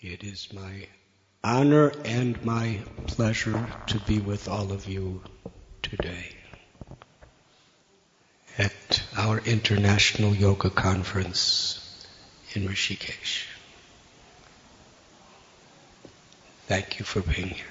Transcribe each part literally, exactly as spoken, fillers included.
It is my honor and my pleasure to be with all of you today at our International Yoga Conference in Rishikesh. Thank you for being here.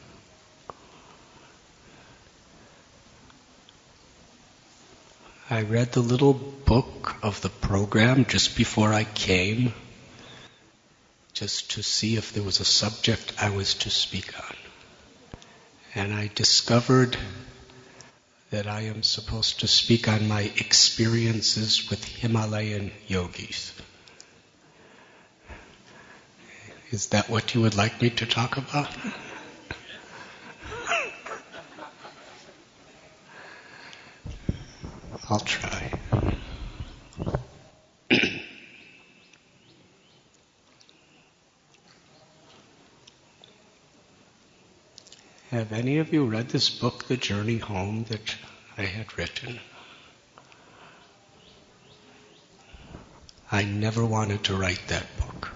I read the little book of the program just before I came, just to see if there was a subject I was to speak on. And I discovered that I am supposed to speak on my experiences with Himalayan yogis. Is that what you would like me to talk about? I'll try. Have any of you read this book, The Journey Home, that I had written? I never wanted to write that book.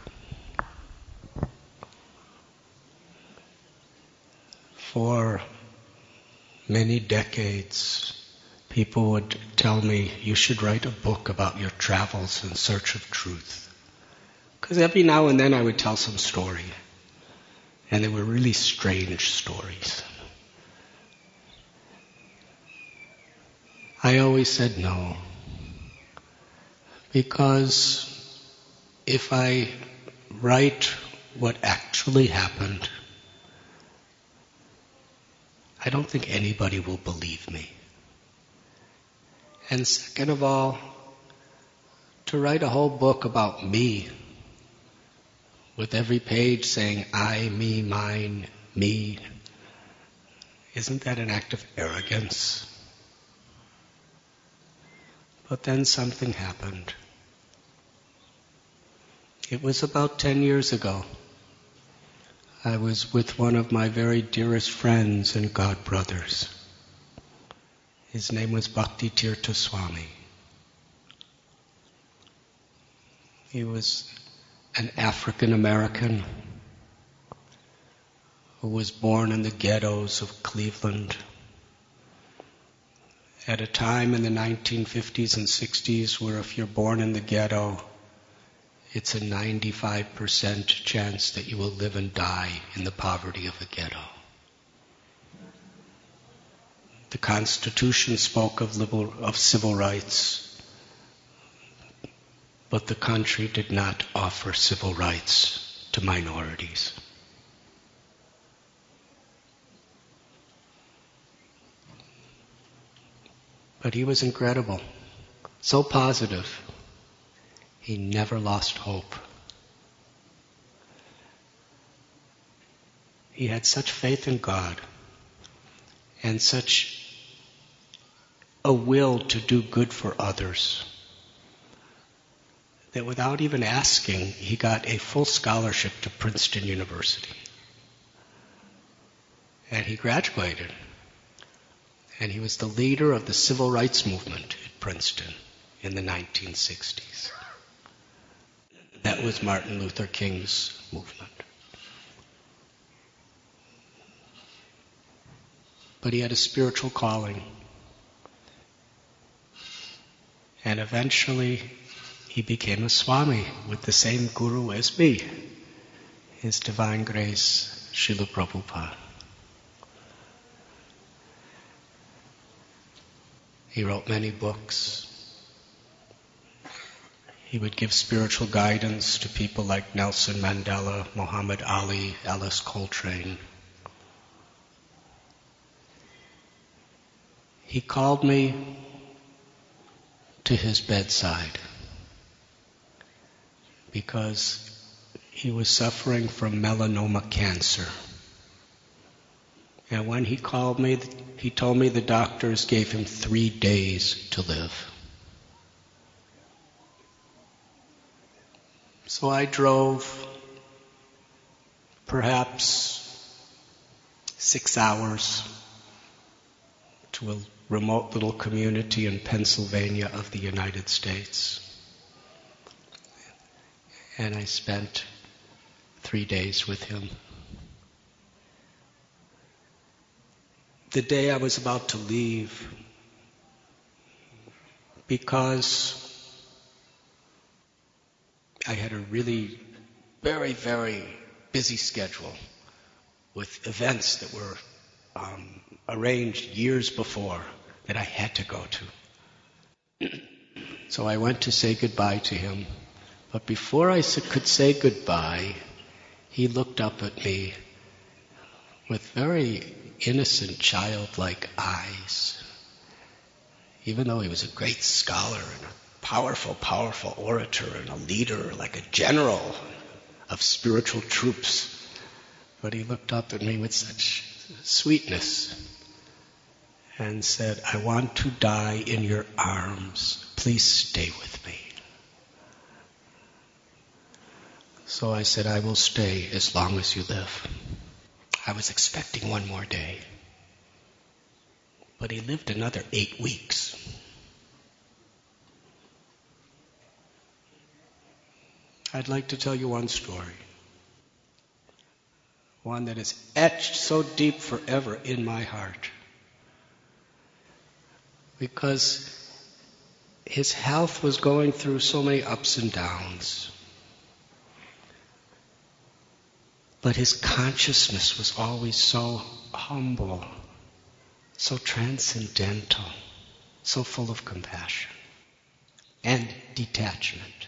For many decades, people would tell me, you should write a book about your travels in search of truth. Because every now and then I would tell some story. And they were really strange stories. I always said no. Because if I write what actually happened, I don't think anybody will believe me. And second of all, to write a whole book about me, with every page saying I, me, mine, me, isn't that an act of arrogance? But then something happened. It was about ten years ago. I was with one of my very dearest friends and God brothers. His name was Bhakti Tirtha Swami. He was an African American who was born in the ghettos of Cleveland at a time in the nineteen fifties and sixties where if you're born in the ghetto, it's a ninety-five percent chance that you will live and die in the poverty of a ghetto. The Constitution spoke of, liberal, of civil rights, but the country did not offer civil rights to minorities. But he was incredible, so positive. He never lost hope. He had such faith in God and such a will to do good for others that without even asking, he got a full scholarship to Princeton University. And he graduated. And he was the leader of the civil rights movement at Princeton in the nineteen sixties. That was Martin Luther King's movement. But he had a spiritual calling. And eventually, he became a Swami with the same guru as me, His Divine Grace, Srila Prabhupada. He wrote many books. He would give spiritual guidance to people like Nelson Mandela, Muhammad Ali, Alice Coltrane. He called me to his bedside because he was suffering from melanoma cancer. And when he called me, he told me the doctors gave him three days to live. So I drove perhaps six hours to a remote little community in Pennsylvania of the United States. And I spent three days with him. The day I was about to leave, because I had a really very, very busy schedule with events that were um, arranged years before that I had to go to. So I went to say goodbye to him. But before I could say goodbye, he looked up at me with very innocent, childlike eyes. Even though he was a great scholar and a powerful, powerful orator and a leader, like a general of spiritual troops. But he looked up at me with such sweetness and said, "I want to die in your arms. Please stay with me." So I said, "I will stay as long as you live." I was expecting one more day. But he lived another eight weeks. I'd like to tell you one story. One that is etched so deep forever in my heart. Because his health was going through so many ups and downs. But his consciousness was always so humble, so transcendental, so full of compassion and detachment.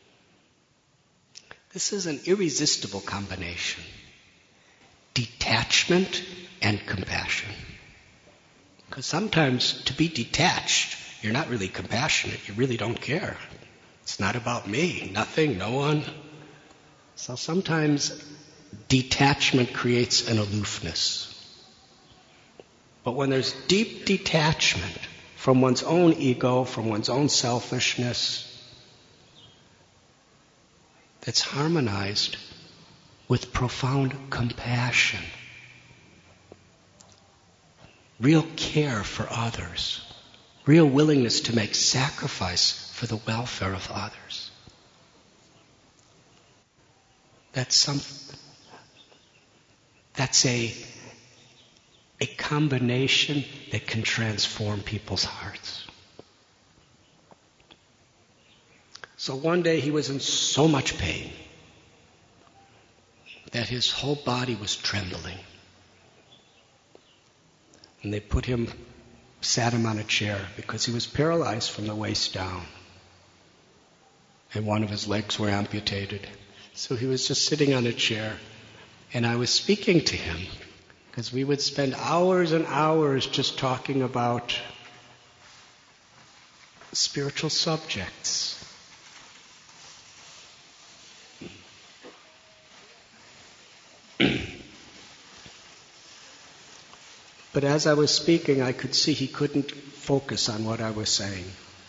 This is an irresistible combination. Detachment and compassion. Because sometimes to be detached, you're not really compassionate. You really don't care. It's not about me, nothing, no one. So sometimes detachment creates an aloofness. But when there's deep detachment from one's own ego, from one's own selfishness, that's harmonized with profound compassion, real care for others, real willingness to make sacrifice for the welfare of others. That's some. That's a a combination that can transform people's hearts. So one day he was in so much pain that his whole body was trembling. And they put him, sat him on a chair because he was paralyzed from the waist down. And one of his legs were amputated. So he was just sitting on a chair. And I was speaking to him because we would spend hours and hours just talking about spiritual subjects. But as I was speaking, I could see he couldn't focus on what I was saying.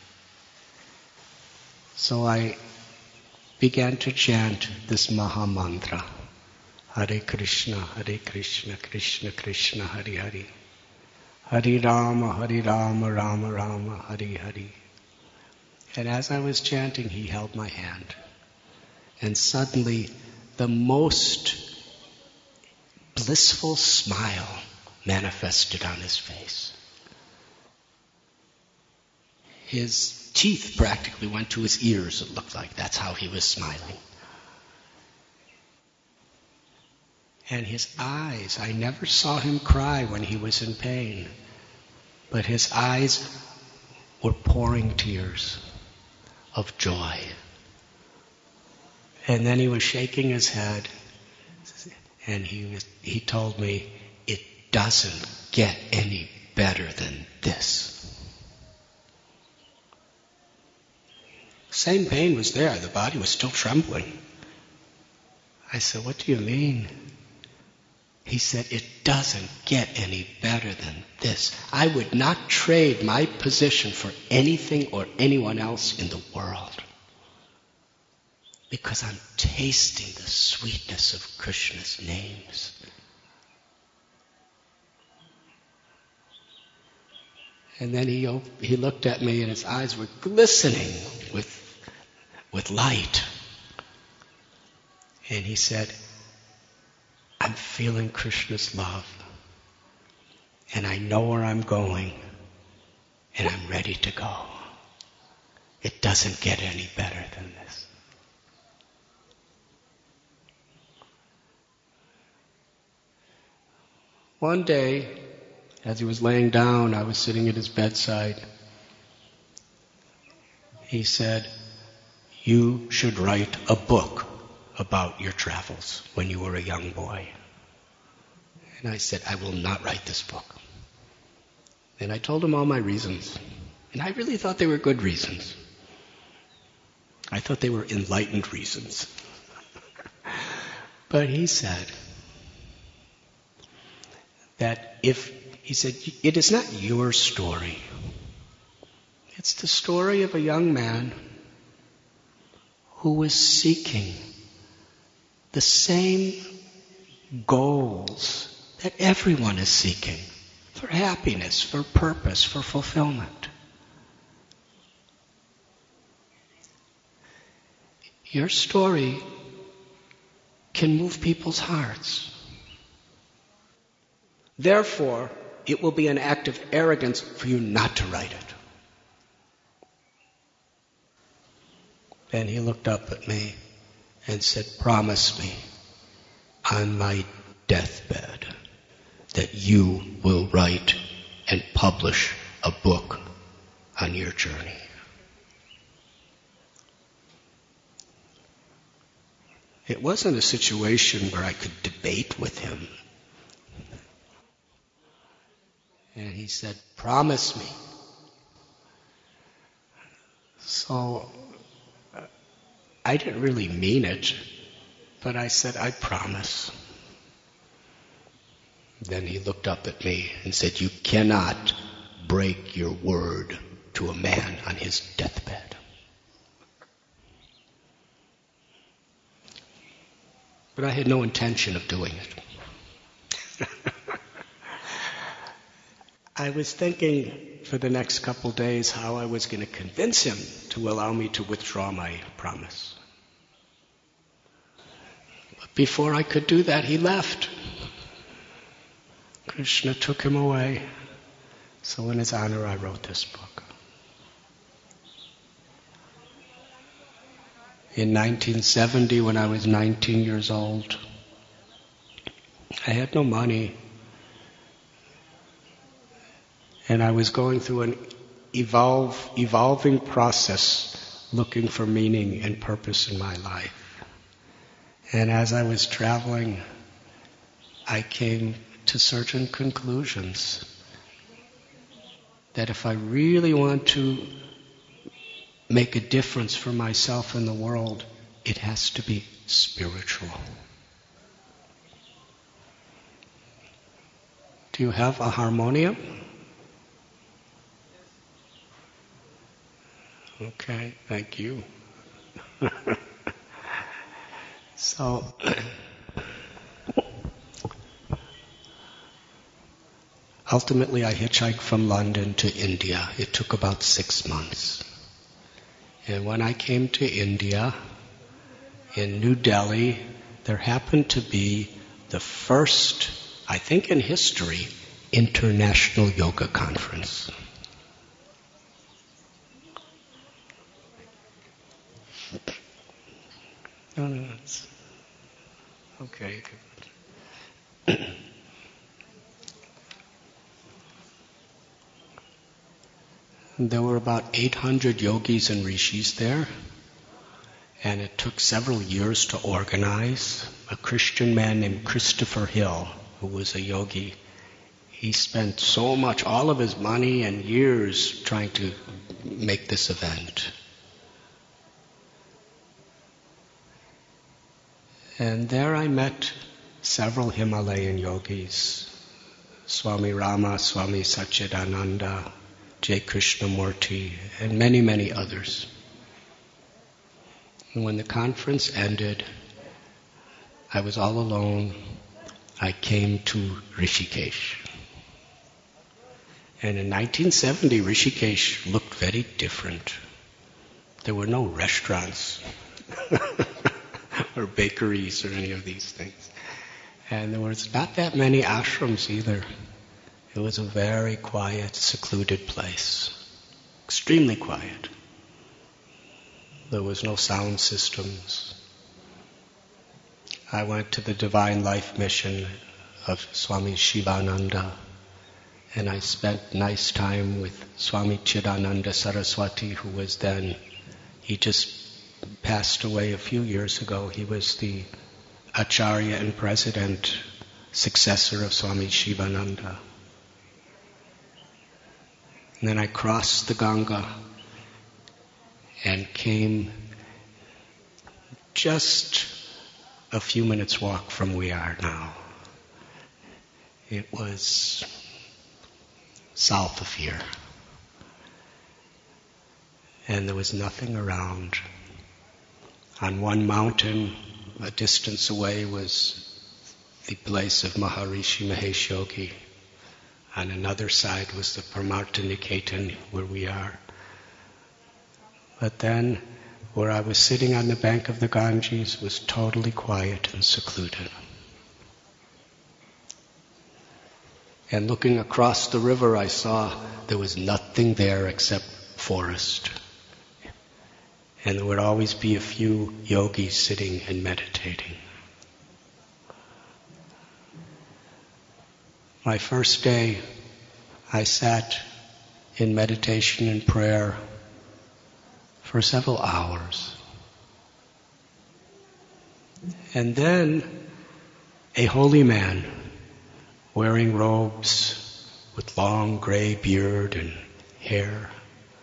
So I began to chant this Maha Mantra. Hare Krishna, Hare Krishna, Krishna Krishna, Hare Hare. Hare Rama, Hare Rama, Rama Rama, Hare Hare. And as I was chanting, he held my hand. And suddenly, the most blissful smile manifested on his face. His teeth practically went to his ears, it looked like. That's how he was smiling. And his eyes, I never saw him cry when he was in pain, but his eyes were pouring tears of joy. And then he was shaking his head, and he was, he told me, "It doesn't get any better than this." Same pain was there. The body was still trembling. I said, "What do you mean?" He said, "It doesn't get any better than this. I would not trade my position for anything or anyone else in the world. Because I'm tasting the sweetness of Krishna's names." And then he op- he looked at me and his eyes were glistening with, with light. And he said, I'm feeling Krishna's love. And I know where I'm going. And I'm ready to go. It doesn't get any better than this. One day, as he was laying down, I was sitting at his bedside. He said, "You should write a book about your travels when you were a young boy." And I said, "I will not write this book." And I told him all my reasons. And I really thought they were good reasons. I thought they were enlightened reasons. But he said that if, he said, it is not your story. It's the story of a young man who was seeking the same goals that everyone is seeking. For happiness, for purpose, for fulfillment. Your story can move people's hearts. Therefore, it will be an act of arrogance for you not to write it. Then he looked up at me and said, "Promise me on my deathbed that you will write and publish a book on your journey." It wasn't a situation where I could debate with him. And he said, "Promise me." So uh, I didn't really mean it, but I said, "I promise." Then he looked up at me and said, "You cannot break your word to a man on his deathbed." But I had no intention of doing it. I was thinking for the next couple days how I was going to convince him to allow me to withdraw my promise. But before I could do that, he left. Krishna took him away. So in his honor, I wrote this book. In nineteen seventy, when I was nineteen years old, I had no money. And I was going through an evolve, evolving process looking for meaning and purpose in my life. And as I was traveling, I came to certain conclusions that if I really want to make a difference for myself in the world, it has to be spiritual. Do you have a harmonium? Okay, thank you. So, ultimately I hitchhiked from London to India. It took about six months. And when I came to India, in New Delhi, there happened to be the first, I think in history, International Yoga Conference. No, no, it's okay. There were about eight hundred yogis and rishis there, and it took several years to organize. A Christian man named Christopher Hill, who was a yogi, he spent so much, all of his money and years trying to make this event. And there I met several Himalayan yogis, Swami Rama, Swami Satchidananda, J. Krishnamurti, and many, many others. And when the conference ended, I was all alone. I came to Rishikesh. And in nineteen seventy, Rishikesh looked very different. There were no restaurants or bakeries or any of these things. And there was not that many ashrams either. It was a very quiet, secluded place. Extremely quiet. There was no sound systems. I went to the Divine Life Mission of Swami Shivananda, and I spent nice time with Swami Chidananda Saraswati, who was then, he just passed away a few years ago. He was the Acharya and President, successor of Swami Shivananda. And then I crossed the Ganga and came just a few minutes walk from where we are now. It was south of here. And there was nothing around. On one mountain, a distance away, was the place of Maharishi Mahesh Yogi. On another side was the Paramartha Niketan, where we are. But then, where I was sitting on the bank of the Ganges was totally quiet and secluded. And looking across the river, I saw there was nothing there except forest. And there would always be a few yogis sitting and meditating. My first day, I sat in meditation and prayer for several hours. And then a holy man wearing robes with long gray beard and hair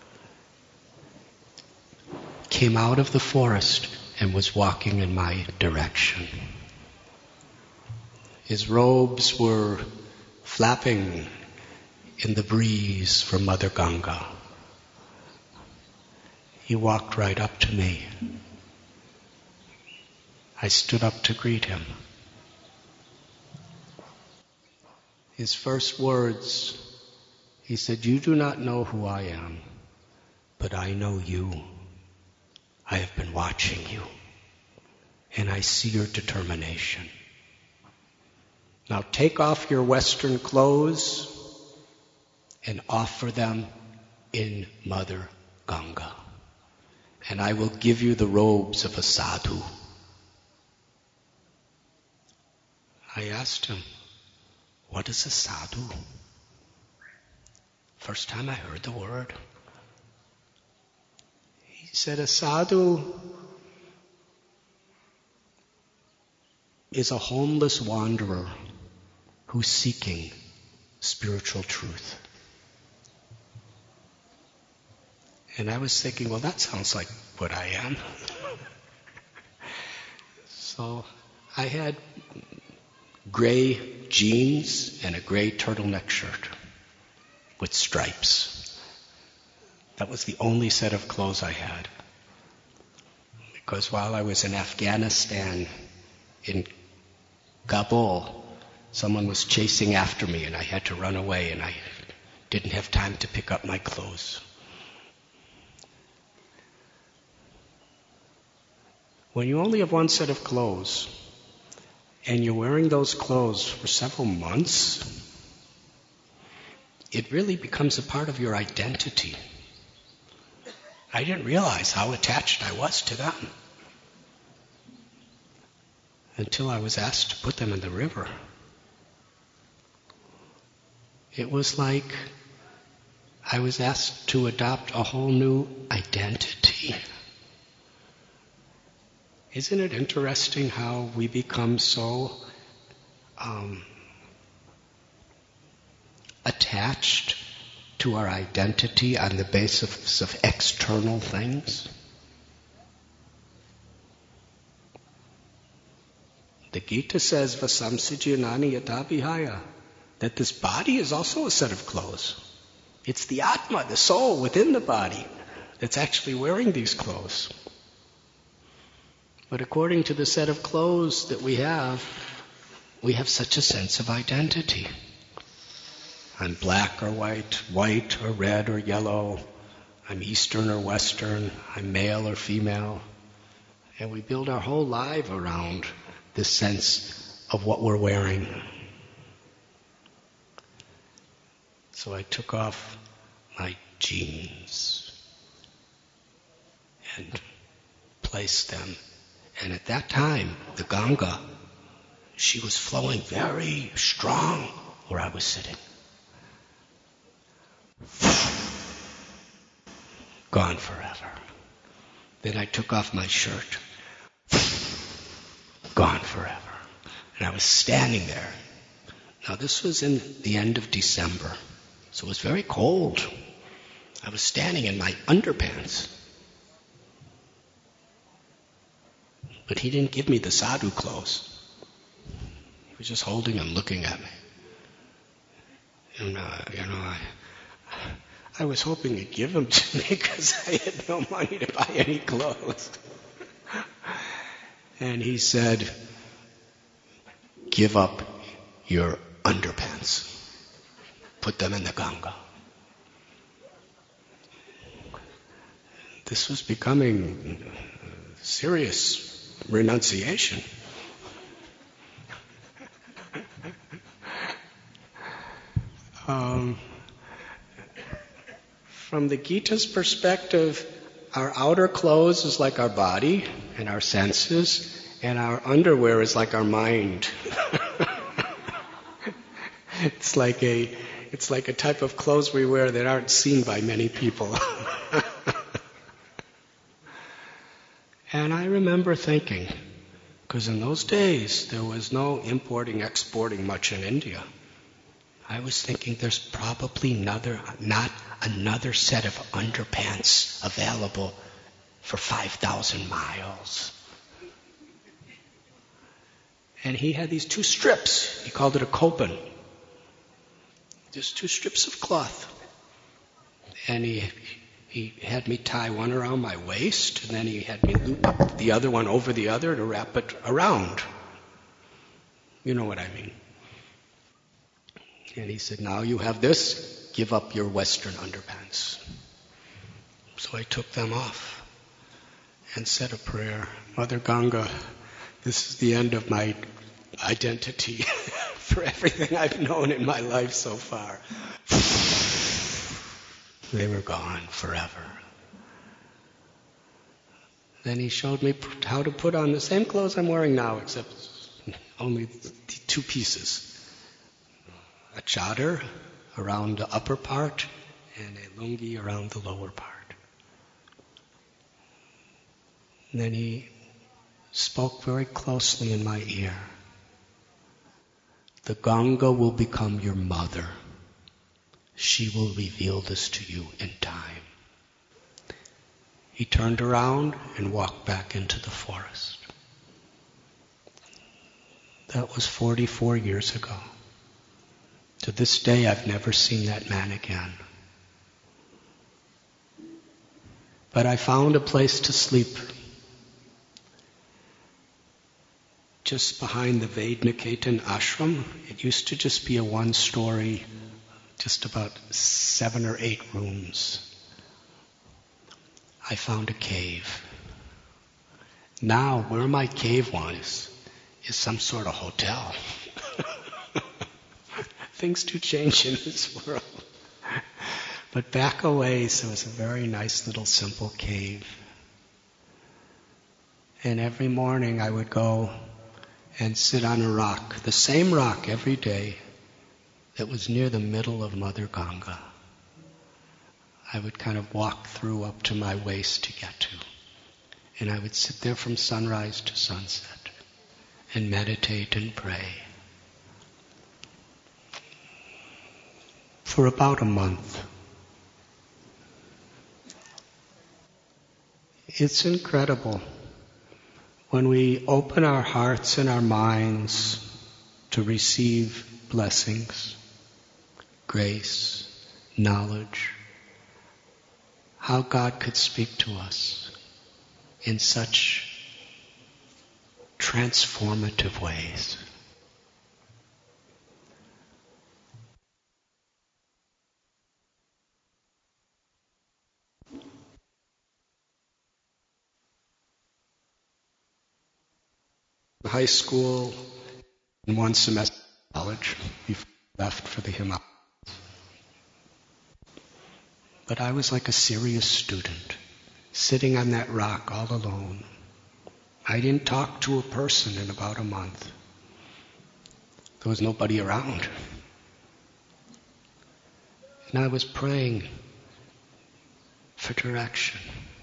came out of the forest and was walking in my direction. His robes were flapping in the breeze from Mother Ganga. He walked right up to me. I stood up to greet him. His first words, he said, "You do not know who I am, but I know you. I have been watching you, and I see your determination. Now take off your Western clothes and offer them in Mother Ganga, and I will give you the robes of a sadhu." I asked him, "What is a sadhu?" First time I heard the word. He said, a sadhu is a homeless wanderer who's seeking spiritual truth. And I was thinking, well, that sounds like what I am. So I had gray jeans and a gray turtleneck shirt with stripes. That was the only set of clothes I had. Because while I was in Afghanistan, in Kabul, someone was chasing after me and I had to run away and I didn't have time to pick up my clothes. When you only have one set of clothes and you're wearing those clothes for several months, it really becomes a part of your identity. I didn't realize how attached I was to them until I was asked to put them in the river. It was like I was asked to adopt a whole new identity. Isn't it interesting how we become so um, attached to our identity on the basis of external things? The Gita says, Vasamsijanani yata vihaya, that this body is also a set of clothes. It's the Atma, the soul within the body, that's actually wearing these clothes. But according to the set of clothes that we have, we have such a sense of identity. I'm black or white, white or red or yellow. I'm Eastern or Western. I'm male or female. And we build our whole life around this sense of what we're wearing. So I took off my jeans and placed them. And at that time, the Ganga, she was flowing very strong where I was sitting. Gone forever. Then I took off my shirt. Gone forever. And I was standing there. Now this was in the end of December, so it was very cold. I was standing in my underpants. But he didn't give me the sadhu clothes. He was just holding and looking at me. And, uh, you know, I, I was hoping he'd give them to me because I had no money to buy any clothes. And he said, give up your underpants. Put them in the Ganga. This was becoming serious renunciation. um, from the Gita's perspective, our outer clothes is like our body and our senses, and our underwear is like our mind. It's like a, it's like a type of clothes we wear that aren't seen by many people. And I remember thinking, because in those days there was no importing, exporting much in India. I was thinking there's probably another, not another set of underpants available for five thousand miles. And he had these two strips. He called it a kopan. Just two strips of cloth. And he he had me tie one around my waist, and then he had me loop up the other one over the other to wrap it around. You know what I mean. And he said, now you have this, give up your Western underpants. So I took them off and said a prayer. Mother Ganga, this is the end of my identity for everything I've known in my life so far. They were gone forever. Then he showed me how to put on the same clothes I'm wearing now, except only two pieces. A chadar around the upper part and a lungi around the lower part. And then he spoke very closely in my ear. The Ganga will become your mother. She will reveal this to you in time. He turned around and walked back into the forest. That was forty-four years ago. To this day, I've never seen that man again. But I found a place to sleep just behind the Vedniketan ashram. It used to just be a one-story, just about seven or eight rooms. I found a cave. Now, where my cave was, is some sort of hotel. Things do change in this world. But back a ways, there was a very nice little simple cave. And every morning I would go and sit on a rock, the same rock every day that was near the middle of Mother Ganga. I would kind of walk through up to my waist to get to. And I would sit there from sunrise to sunset and meditate and pray. For about a month. It's incredible when we open our hearts and our minds to receive blessings, grace, knowledge, how God could speak to us in such transformative ways. High school, in one semester of college before I left for the Himalayas. But I was like a serious student, sitting on that rock all alone. I didn't talk to a person in about a month. There was nobody around. And I was praying for direction.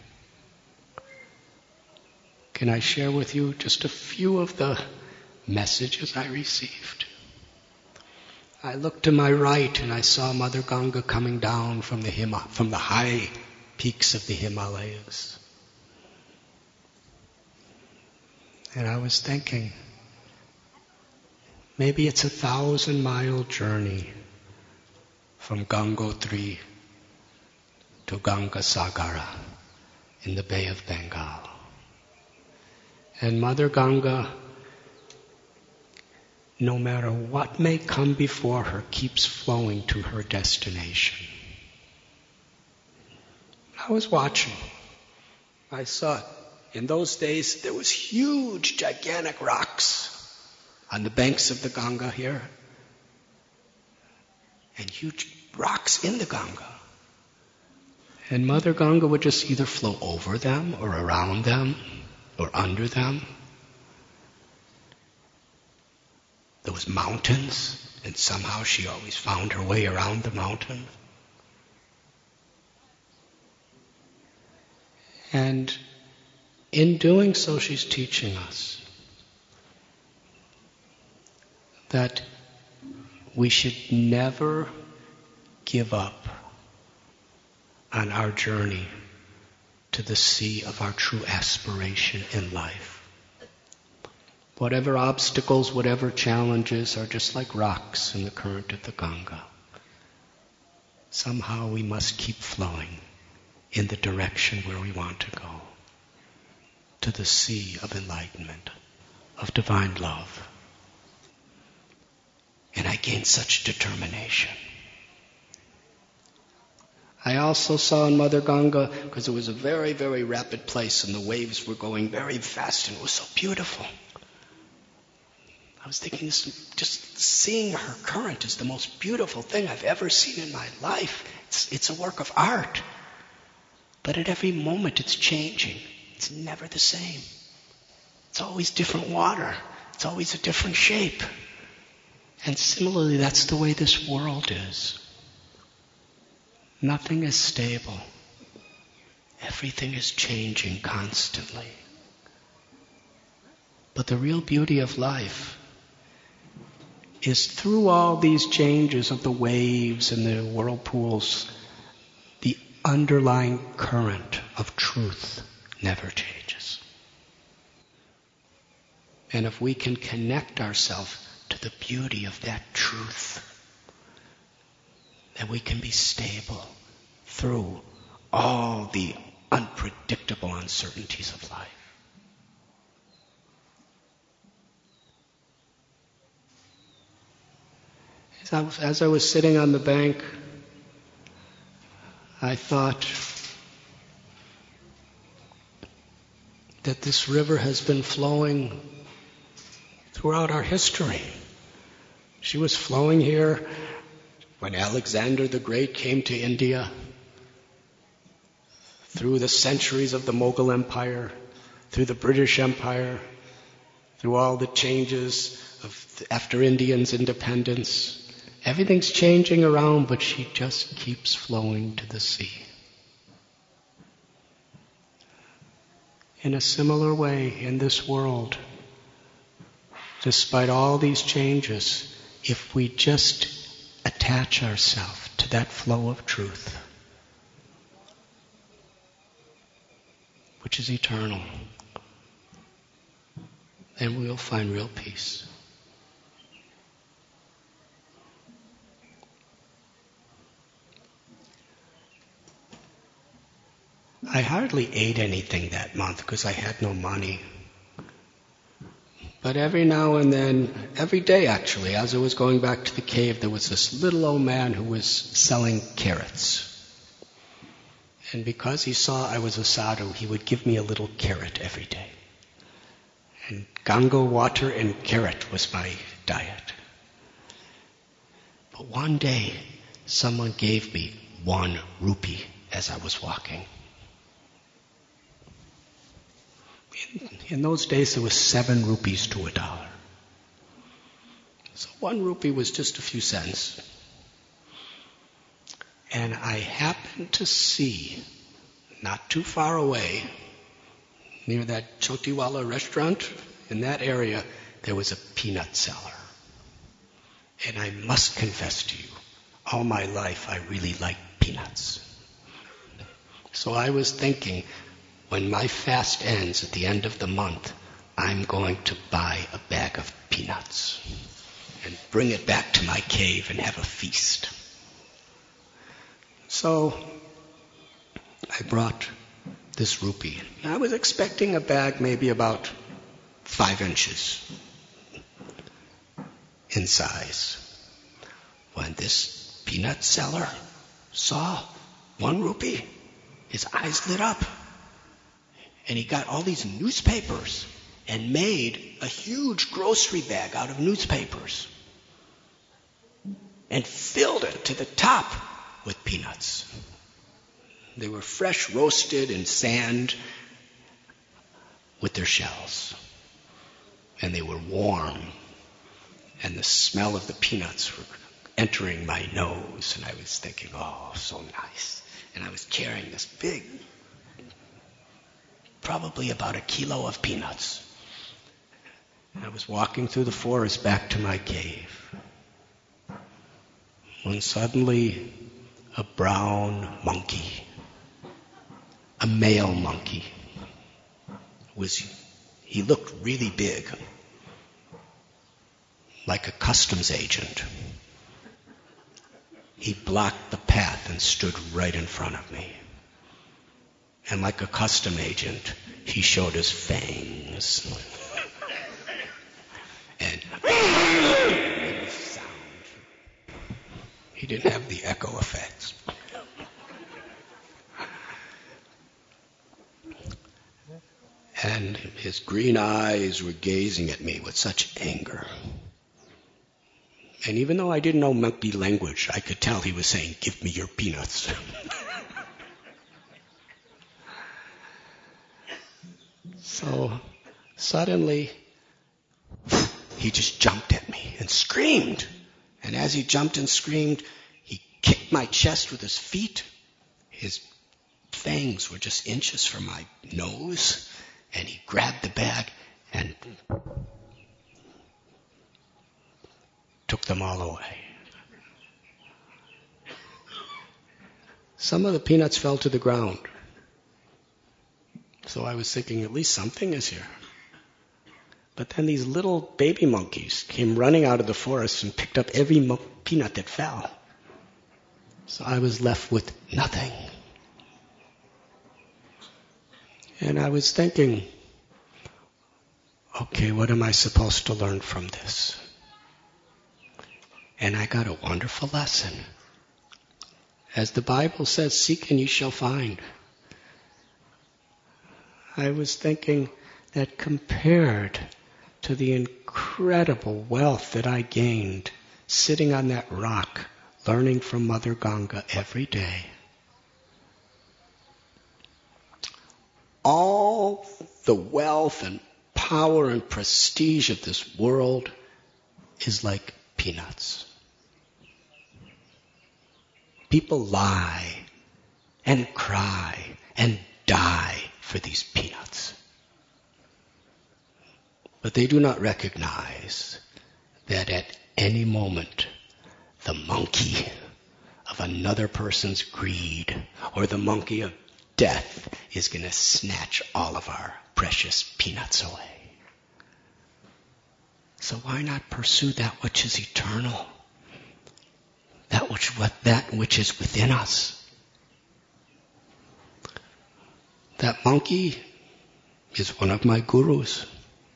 Can I share with you just a few of the messages I received? I looked to my right and I saw Mother Ganga coming down from the Hima, from the high peaks of the Himalayas. And I was thinking, maybe it's a thousand mile journey from Gangotri to Gangasagara in the Bay of Bengal. And Mother Ganga, no matter what may come before her, keeps flowing to her destination. I was watching. I saw it. In those days, there was huge, gigantic rocks on the banks of the Ganga here, and huge rocks in the Ganga. And Mother Ganga would just either flow over them or around them or under them. There was mountains, and somehow she always found her way around the mountain. And in doing so, she's teaching us that we should never give up on our journey to the sea of our true aspiration in life. Whatever obstacles, whatever challenges are just like rocks in the current of the Ganga. Somehow we must keep flowing in the direction where we want to go, to the sea of enlightenment, of divine love. And I gained such determination. I also saw in Mother Ganga, because it was a very, very rapid place and the waves were going very fast and it was so beautiful. I was thinking, just seeing her current is the most beautiful thing I've ever seen in my life. It's, it's a work of art. But at every moment it's changing. It's never the same. It's always different water. It's always a different shape. And similarly, that's the way this world is. Nothing is stable. Everything is changing constantly. But the real beauty of life is through all these changes of the waves and the whirlpools, the underlying current of truth never changes. And if we can connect ourselves to the beauty of that truth, then we can be stable through all the unpredictable uncertainties of life. As I was, as I was sitting on the bank, I thought that this river has been flowing throughout our history. She was flowing here when Alexander the Great came to India, through the centuries of the Mughal Empire, through the British Empire, through all the changes of after Indians' independence. Everything's changing around, but she just keeps flowing to the sea. In a similar way, in this world, despite all these changes, if we just attach ourselves to that flow of truth, which is eternal, then we'll find real peace. I hardly ate anything that month because I had no money. But every now and then, every day actually, as I was going back to the cave, there was this little old man who was selling carrots. And because he saw I was a sadhu, he would give me a little carrot every day. And Ganga water and carrot was my diet. But one day, someone gave me one rupee as I was walking. In, in those days, there was seven rupees to a dollar. So one rupee was just a few cents. And I happened to see, not too far away, near that Chotiwala restaurant, in that area, there was a peanut seller. And I must confess to you, all my life I really liked peanuts. So I was thinking, when my fast ends at the end of the month, I'm going to buy a bag of peanuts and bring it back to my cave and have a feast. So I brought this rupee. I was expecting a bag maybe about five inches in size. When this peanut seller saw one rupee, his eyes lit up. And he got all these newspapers and made a huge grocery bag out of newspapers and filled it to the top with peanuts. They were fresh roasted in sand with their shells. And they were warm. And the smell of the peanuts were entering my nose. And I was thinking, oh, so nice. And I was carrying this big, probably about a kilo of peanuts. And I was walking through the forest back to my cave. When suddenly a brown monkey, a male monkey, was, he looked really big, like a customs agent. He blocked the path and stood right in front of me. And like a custom agent, he showed his fangs. And sound. He didn't have the echo effects. And his green eyes were gazing at me with such anger. And even though I didn't know monkey language, I could tell he was saying, "Give me your peanuts." So suddenly, he just jumped at me and screamed. And as he jumped and screamed, he kicked my chest with his feet. His fangs were just inches from my nose. And he grabbed the bag and took them all away. Some of the peanuts fell to the ground. So I was thinking, at least something is here. But then these little baby monkeys came running out of the forest and picked up every mo- peanut that fell. So I was left with nothing. And I was thinking, okay, what am I supposed to learn from this? And I got a wonderful lesson. As the Bible says, seek and you shall find. I was thinking that compared to the incredible wealth that I gained sitting on that rock, learning from Mother Ganga every day, all the wealth and power and prestige of this world is like peanuts. People lie and cry and die for these peanuts. But they do not recognize that at any moment the monkey of another person's greed or the monkey of death is going to snatch all of our precious peanuts away. So why not pursue that which is eternal? That which, that which is within us. That monkey is one of my gurus.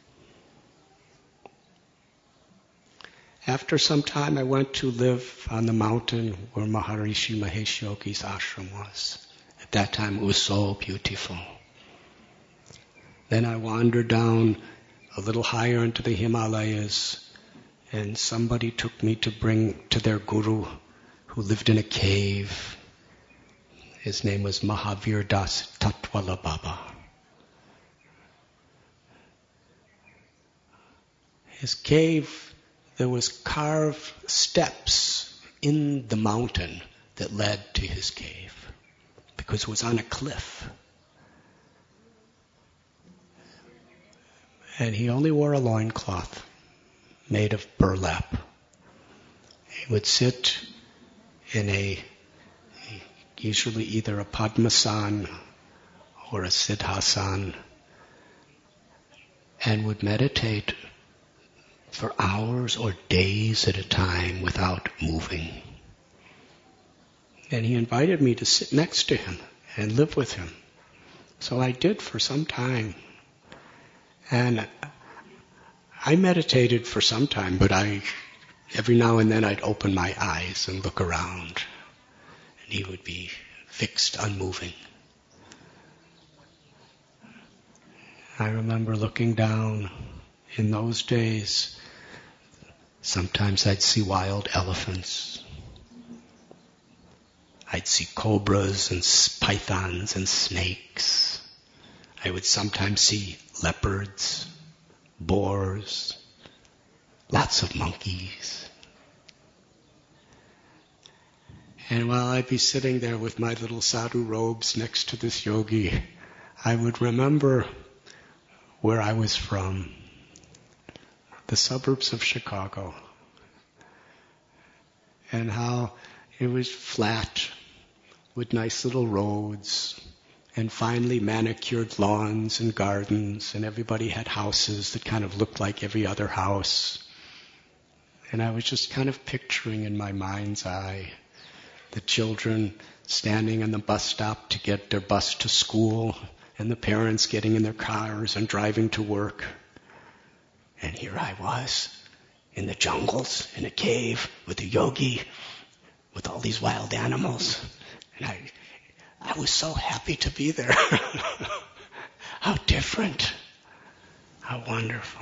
After some time, I went to live on the mountain where Maharishi Mahesh Yogi's ashram was. At that time, it was so beautiful. Then I wandered down a little higher into the Himalayas, and somebody took me to bring to their guru who lived in a cave. His name was Mahavir Das Tatwala Baba. His cave, there was carved steps in the mountain that led to his cave, because it was on a cliff. And he only wore a loincloth made of burlap. He would sit in a, usually either a Padmasana or a Siddhasana, and would meditate for hours or days at a time without moving. And he invited me to sit next to him and live with him. So I did for some time. And I meditated for some time, but I, every now and then I'd open my eyes and look around, and he would be fixed, unmoving. I remember looking down. In those days, sometimes I'd see wild elephants. I'd see cobras and pythons and snakes. I would sometimes see leopards, boars, lots of monkeys. And while I'd be sitting there with my little sadhu robes next to this yogi, I would remember where I was from, the suburbs of Chicago, and how it was flat with nice little roads and finely manicured lawns and gardens, and everybody had houses that kind of looked like every other house. And I was just kind of picturing in my mind's eye the children standing on the bus stop to get their bus to school, and the parents getting in their cars and driving to work. And here I was, in the jungles, in a cave, with a yogi, with all these wild animals. And I I was so happy to be there. How different. How wonderful.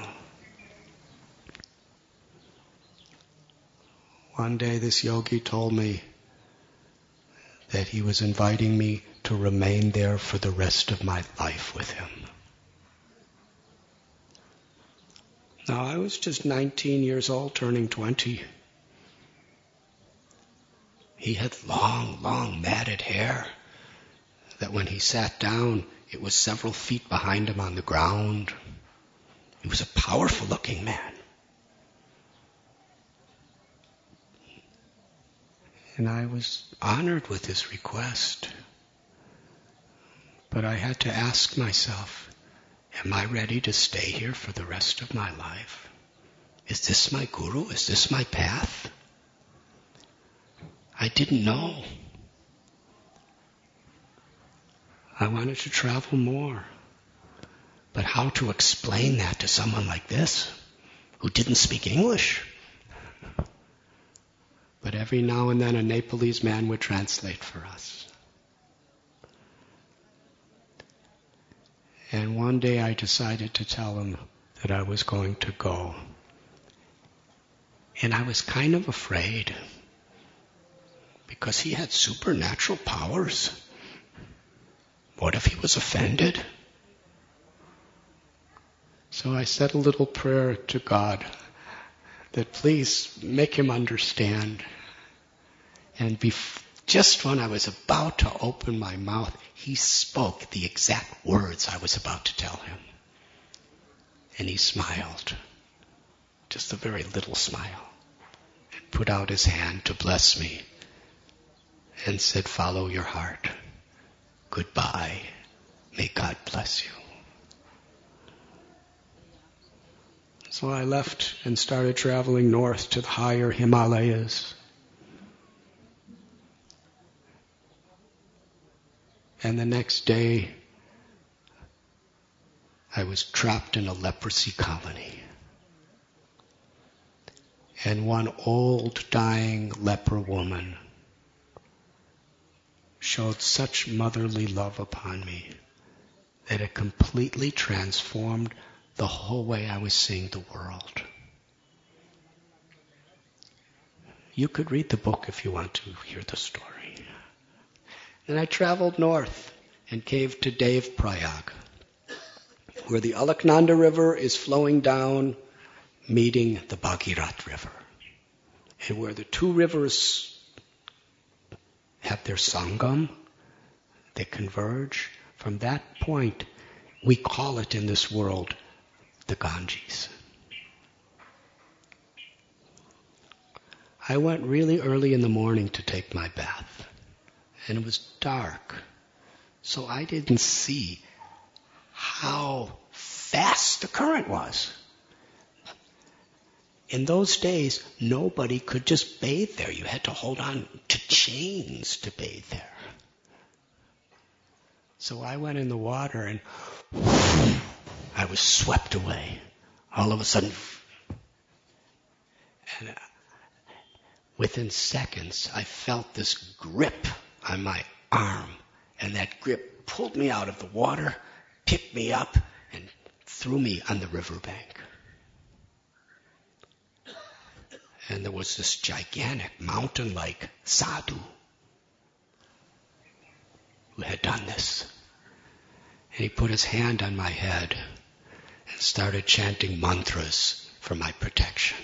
One day this yogi told me that he was inviting me to remain there for the rest of my life with him. Now, I was just nineteen years old, turning twenty. He had long, long matted hair that when he sat down, it was several feet behind him on the ground. He was a powerful-looking man. And I was honored with his request. But I had to ask myself, am I ready to stay here for the rest of my life? Is this my guru? Is this my path? I didn't know. I wanted to travel more. But how to explain that to someone like this, who didn't speak English? But every now and then a Nepalese man would translate for us. And one day I decided to tell him that I was going to go. And I was kind of afraid, because he had supernatural powers. What if he was offended? So I said a little prayer to God that please make him understand. And bef- just when I was about to open my mouth, he spoke the exact words I was about to tell him. And he smiled, just a very little smile, and put out his hand to bless me and said, follow your heart. Goodbye. May God bless you. So I left and started traveling north to the higher Himalayas. And the next day, I was trapped in a leprosy colony. And one old, dying leper woman showed such motherly love upon me that it completely transformed the whole way I was seeing the world. You could read the book if you want to hear the story. Then I traveled north and came to Dev Prayag, where the Alaknanda River is flowing down, meeting the Bhagirath River, and where the two rivers have their sangam, they converge. From that point, we call it in this world the Ganges. I went really early in the morning to take my bath, and it was dark, so I didn't see how fast the current was. In those days, nobody could just bathe there. You had to hold on to chains to bathe there. So I went in the water and whoosh, I was swept away. All of a sudden, and within seconds, I felt this grip on my arm, and that grip pulled me out of the water, picked me up, and threw me on the riverbank. And there was this gigantic mountain-like sadhu who had done this. And he put his hand on my head and started chanting mantras for my protection.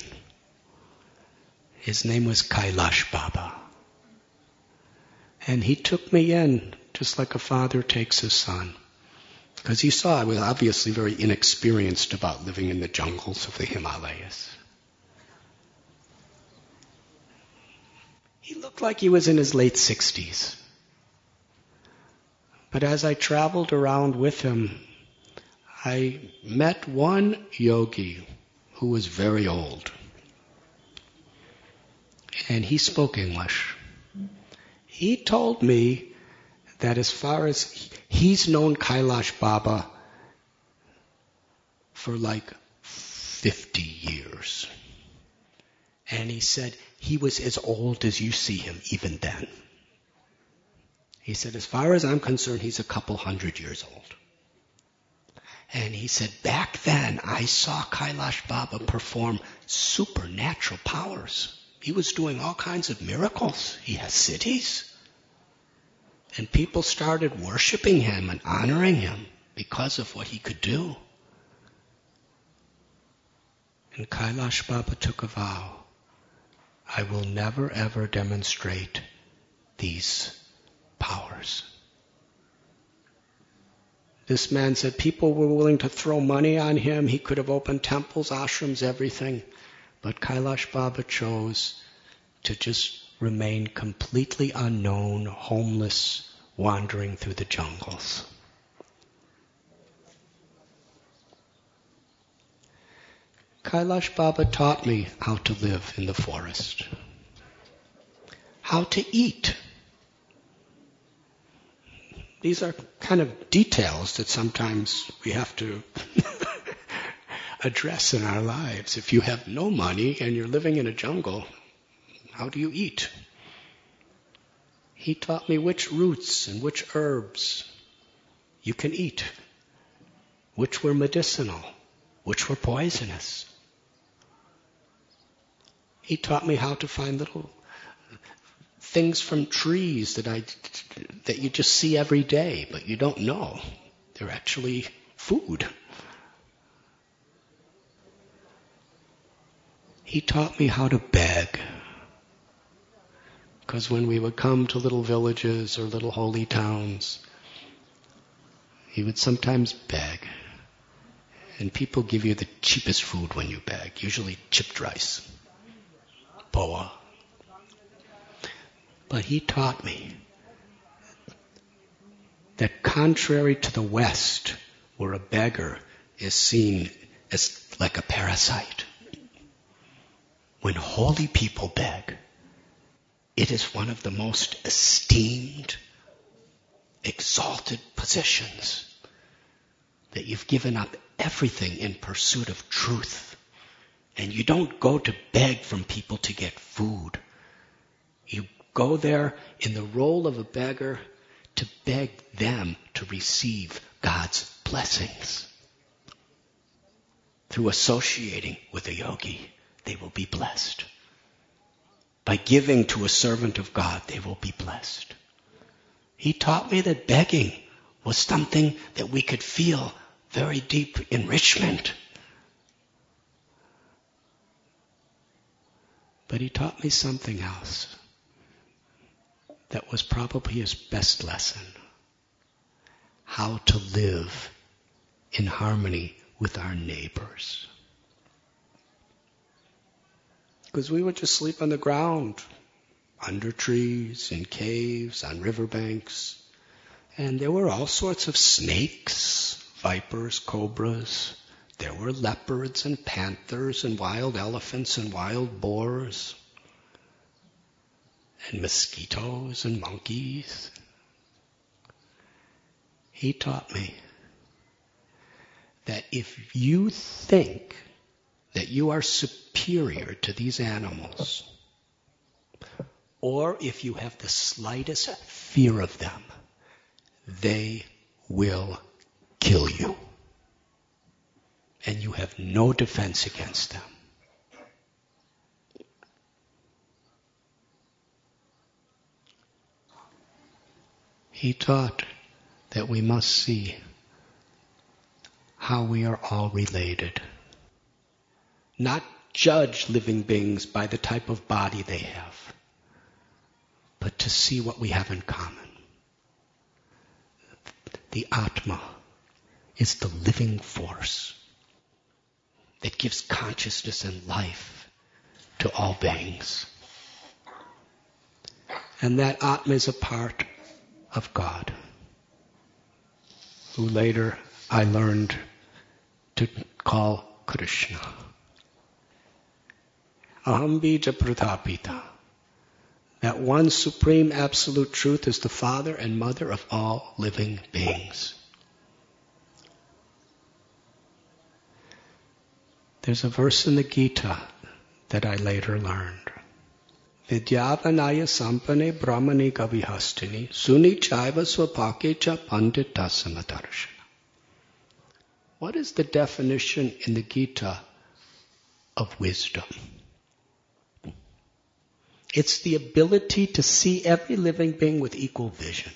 His name was Kailash Baba. And he took me in just like a father takes his son. Because he saw I was obviously very inexperienced about living in the jungles of the Himalayas. He looked like he was in his late sixties. But as I traveled around with him, I met one yogi who was very old. And he spoke English. He told me that as far as he's known Kailash Baba for like fifty years. And he said he was as old as you see him even then. He said, as far as I'm concerned, he's a couple hundred years old. And he said, back then I saw Kailash Baba perform supernatural powers. He was doing all kinds of miracles. He has cities. And people started worshiping him and honoring him because of what he could do. And Kailash Baba took a vow. I will never ever demonstrate these powers. This man said people were willing to throw money on him. He could have opened temples, ashrams, everything. But Kailash Baba chose to just remain completely unknown, homeless, wandering through the jungles. Kailash Baba taught me how to live in the forest, how to eat. These are kind of details that sometimes we have to address in our lives. If you have no money and you're living in a jungle, how do you eat? He taught me which roots and which herbs you can eat, which were medicinal, which were poisonous. He taught me how to find little things from trees that I that you just see every day, but you don't know. They're actually food. He taught me how to beg. Because when we would come to little villages or little holy towns, he would sometimes beg. And people give you the cheapest food when you beg, usually chipped rice, poa. But he taught me that contrary to the West, where a beggar is seen as like a parasite, when holy people beg, it is one of the most esteemed, exalted positions, that you've given up everything in pursuit of truth. And you don't go to beg from people to get food. You go there in the role of a beggar to beg them to receive God's blessings. Through associating with a yogi, they will be blessed. by giving to a servant of God, they will be blessed. He taught me that begging was something that we could feel very deep enrichment. But he taught me something else that was probably his best lesson. How to live in harmony with our neighbors. Because we would just sleep on the ground, under trees, in caves, on riverbanks. And there were all sorts of snakes, vipers, cobras. There were leopards and panthers and wild elephants and wild boars. And mosquitoes and monkeys. He taught me that if you think that you are superior to these animals, or if you have the slightest fear of them, they will kill you. And you have no defense against them. He taught that we must see how we are all related. Not judge living beings by the type of body they have, but to see what we have in common. The Atma is the living force that gives consciousness and life to all beings. And that Atma is a part of God, who later I learned to call Krishna. Aham bija pratapita. That one supreme absolute truth is the father and mother of all living beings. There's a verse in the Gita that I later learned. Vidyavanaya sampane brahmani kavihastini suni chaiva swapake cha pandita samadarshana. What is the definition in the Gita of wisdom? It's the ability to see every living being with equal vision.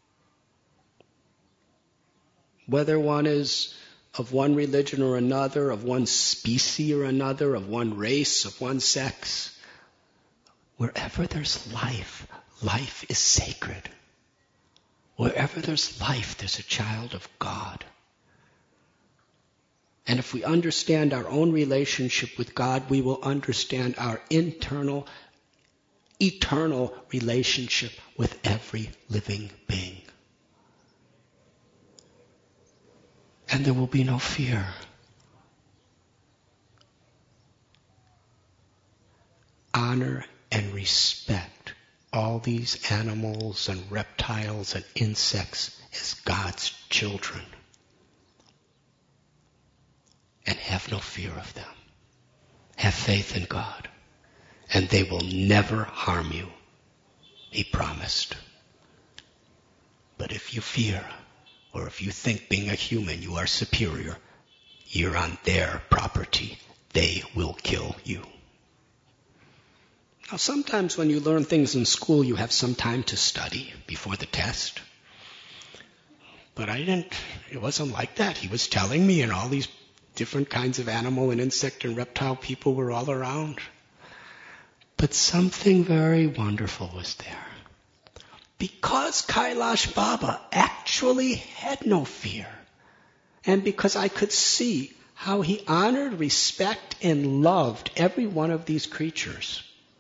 Whether one is of one religion or another, of one species or another, of one race, of one sex, wherever there's life, life is sacred. Wherever there's life, there's a child of God. And if we understand our own relationship with God, we will understand our internal eternal relationship with every living being. And there will be no fear. Honor and respect all these animals and reptiles and insects as God's children. And have no fear of them. Have faith in God. And they will never harm you. He promised. But if you fear, or if you think being a human you are superior, you're on their property. They will kill you. Now sometimes when you learn things in school, you have some time to study before the test. But I didn't, it wasn't like that. He was telling me, and all these different kinds of animal and insect and reptile people were all around. But something very wonderful was there. Because Kailash Baba actually had no fear, and because I could see how he honored, respect, and loved every one of these creatures,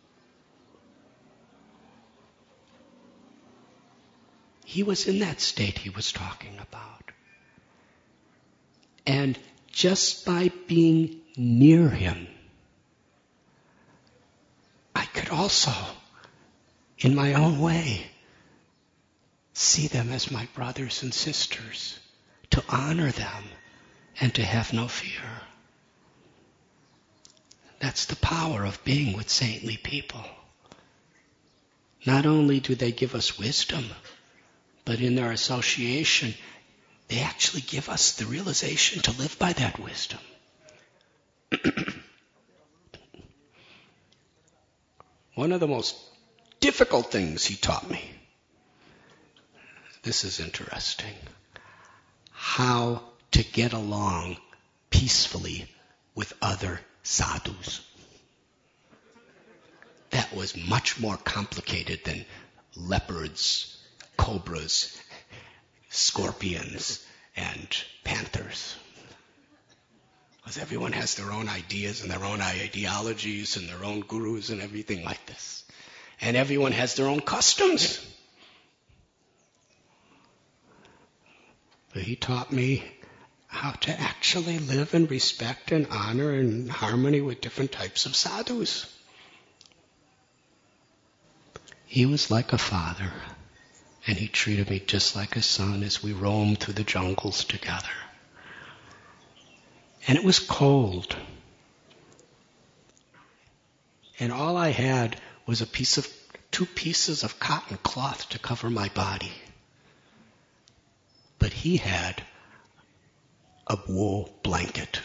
he was in that state he was talking about. And just by being near him, I could also, in my own way, see them as my brothers and sisters, to honor them and to have no fear. That's the power of being with saintly people. Not only do they give us wisdom, but in their association, they actually give us the realization to live by that wisdom. One of the most difficult things he taught me, this is interesting, how to get along peacefully with other sadhus. That was much more complicated than leopards, cobras, scorpions, and panthers. Because everyone has their own ideas and their own ideologies and their own gurus and everything like this. And everyone has their own customs. But he taught me how to actually live and respect and honor and harmony with different types of sadhus. He was like a father, and he treated me just like a son as we roamed through the jungles together. And it was cold. And all I had was a piece of, two pieces of cotton cloth to cover my body. But he had a wool blanket.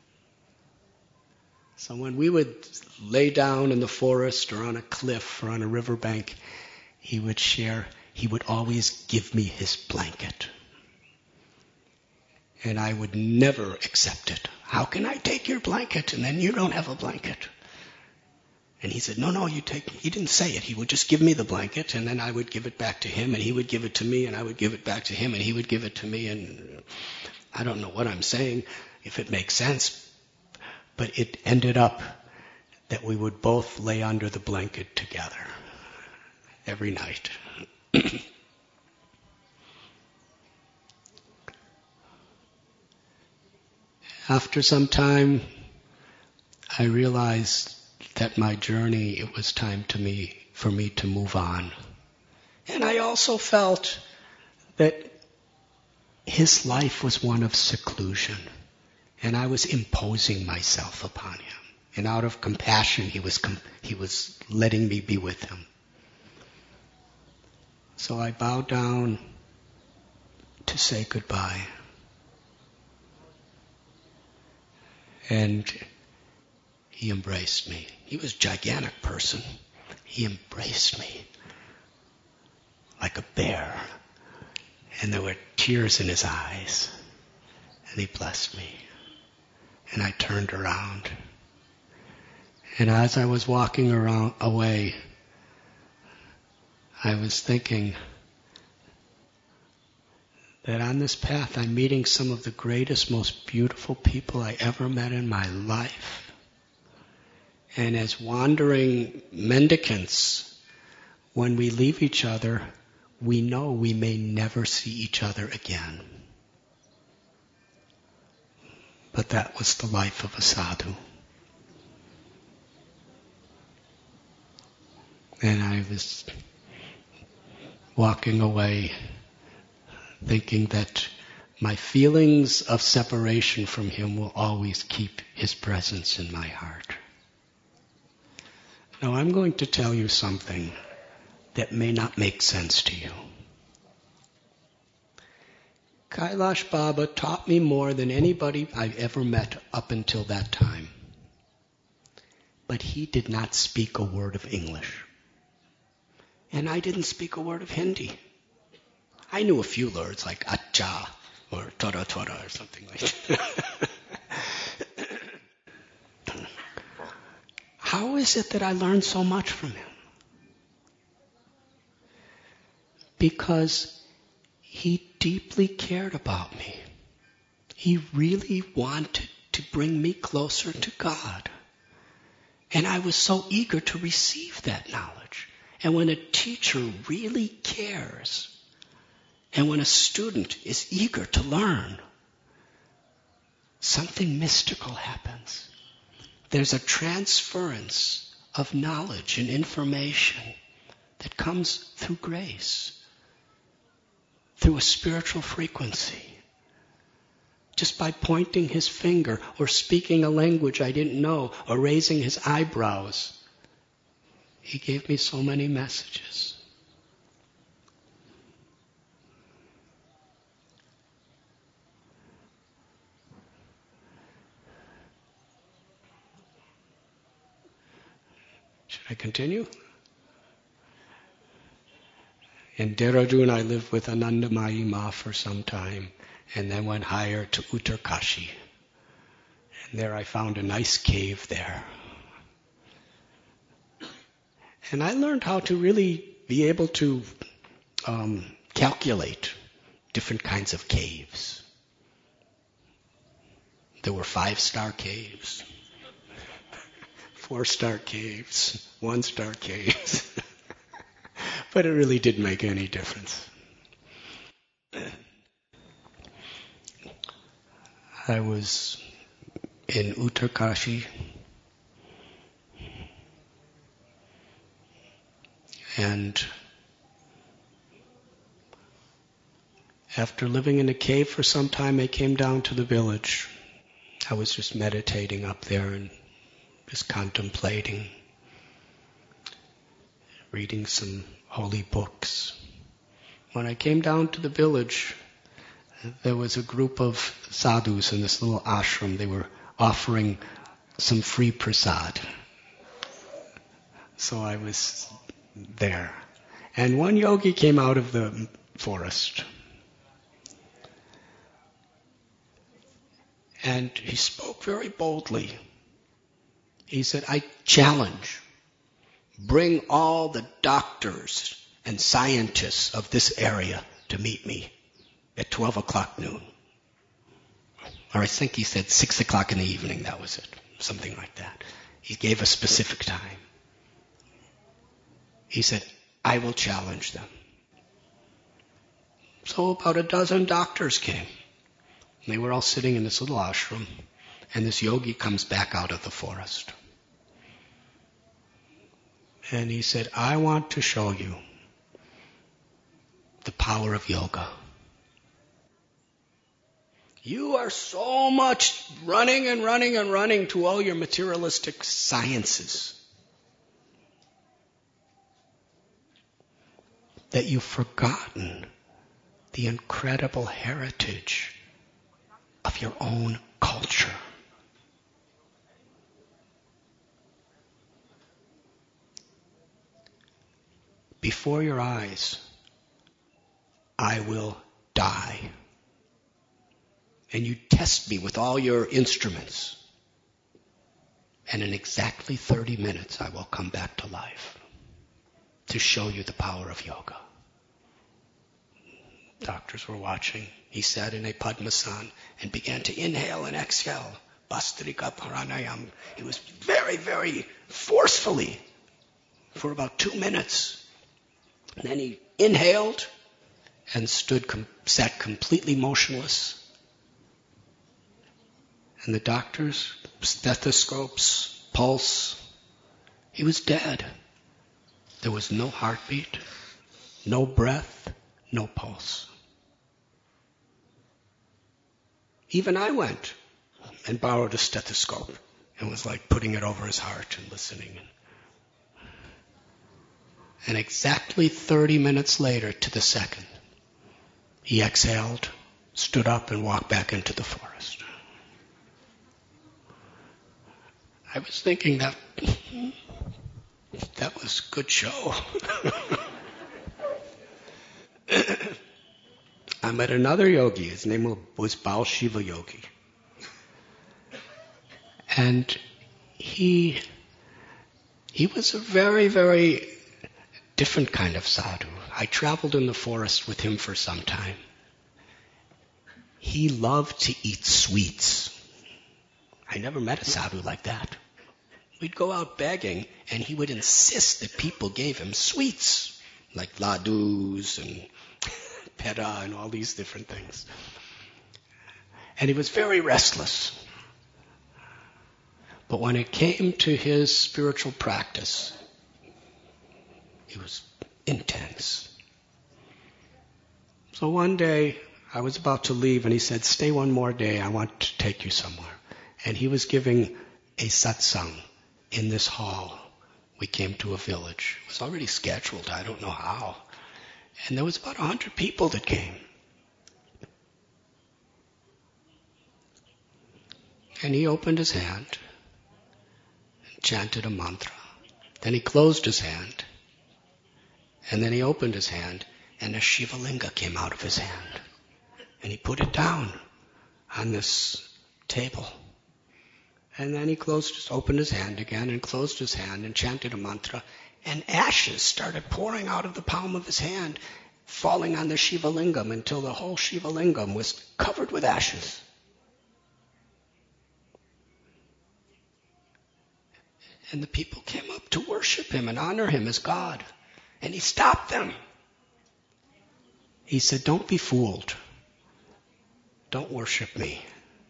So when we would lay down in the forest or on a cliff or on a riverbank, he would share, he would always give me his blanket. And I would never accept it. How can I take your blanket and then you don't have a blanket? And he said, no, no, you take, he didn't say it. He would just give me the blanket and then I would give it back to him and he would give it to me and I would give it back to him and he would give it to me, and I don't know what I'm saying, if it makes sense, but it ended up that we would both lay under the blanket together every night. After some time, I realized that my journey, it was time to me, for me to move on. And I also felt that his life was one of seclusion, and I was imposing myself upon him. And out of compassion, he was com- he was letting me be with him. So I bowed down to say goodbye. And he embraced me. He was a gigantic person. He embraced me like a bear. And there were tears in his eyes. And he blessed me. And I turned around. And as I was walking around away, I was thinking that on this path I'm meeting some of the greatest, most beautiful people I ever met in my life. And as wandering mendicants, when we leave each other, we know we may never see each other again. But that was the life of a sadhu. And I was walking away thinking that my feelings of separation from him will always keep his presence in my heart. Now I'm going to tell you something that may not make sense to you. Kailash Baba taught me more than anybody I've ever met up until that time. But he did not speak a word of English. And I didn't speak a word of Hindi. I knew a few words like acha or tora tora or something like that. How is it that I learned so much from him? Because he deeply cared about me. He really wanted to bring me closer to God. And I was so eager to receive that knowledge. And when a teacher really cares, and when a student is eager to learn, something mystical happens. There's a transference of knowledge and information that comes through grace, through a spiritual frequency. Just by pointing his finger or speaking a language I didn't know or raising his eyebrows, he gave me so many messages. Should I continue? In Dehradun, I lived with Anandamayi Ma for some time, and then went higher to Uttarkashi. And there I found a nice cave there. And I learned how to really be able to um, calculate different kinds of caves. There were five-star caves, four-star caves, one-star caves. But it really didn't make any difference. I was in Uttarkashi, and after living in a cave for some time, I came down to the village. I was just meditating up there and just contemplating, reading some holy books. When I came down to the village, there was a group of sadhus in this little ashram. They were offering some free prasad. So I was there. And one yogi came out of the forest. And he spoke very boldly. He said, I challenge, bring all the doctors and scientists of this area to meet me at twelve o'clock noon. Or I think he said six o'clock in the evening, that was it. Something like that. He gave a specific time. He said, I will challenge them. So about a dozen doctors came. They were all sitting in this little ashram, and this yogi comes back out of the forest. And he said, I want to show you the power of yoga. You are so much running and running and running to all your materialistic sciences that you've forgotten the incredible heritage of your own culture. Before your eyes, I will die. And you test me with all your instruments. And in exactly thirty minutes, I will come back to life to show you the power of yoga. Doctors were watching. He sat in a Padmasana and began to inhale and exhale. Bhastrika Pranayam. It was very, very forcefully for about two minutes. And then he inhaled and stood, com- sat completely motionless. And the doctors, stethoscopes, pulse, he was dead. There was no heartbeat, no breath, no pulse. Even I went and borrowed a stethoscope and was like putting it over his heart and listening. And exactly thirty minutes later, to the second, he exhaled, stood up, and walked back into the forest. I was thinking that that was a good show. I met another yogi. His name was Bal Shiva Yogi. And he, he was a very, very different kind of sadhu. I traveled in the forest with him for some time. He loved to eat sweets. I never met a sadhu like that. We'd go out begging, and he would insist that people gave him sweets, like ladus and pera and all these different things. And he was very restless. But when it came to his spiritual practice, he was intense. So one day, I was about to leave, and he said, stay one more day, I want to take you somewhere. And he was giving a satsang in this hall. We came to a village. It was already scheduled, I don't know how. And there was about a hundred people that came. And he opened his hand and chanted a mantra. Then he closed his hand. And then he opened his hand, and a Shiva Linga came out of his hand. And he put it down on this table. And then he closed his, opened his hand again and closed his hand and chanted a mantra. And ashes started pouring out of the palm of his hand, falling on the Shiva Lingam until the whole Shiva Lingam was covered with ashes. And the people came up to worship him and honor him as God. And he stopped them. He said, "Don't be fooled. Don't worship me."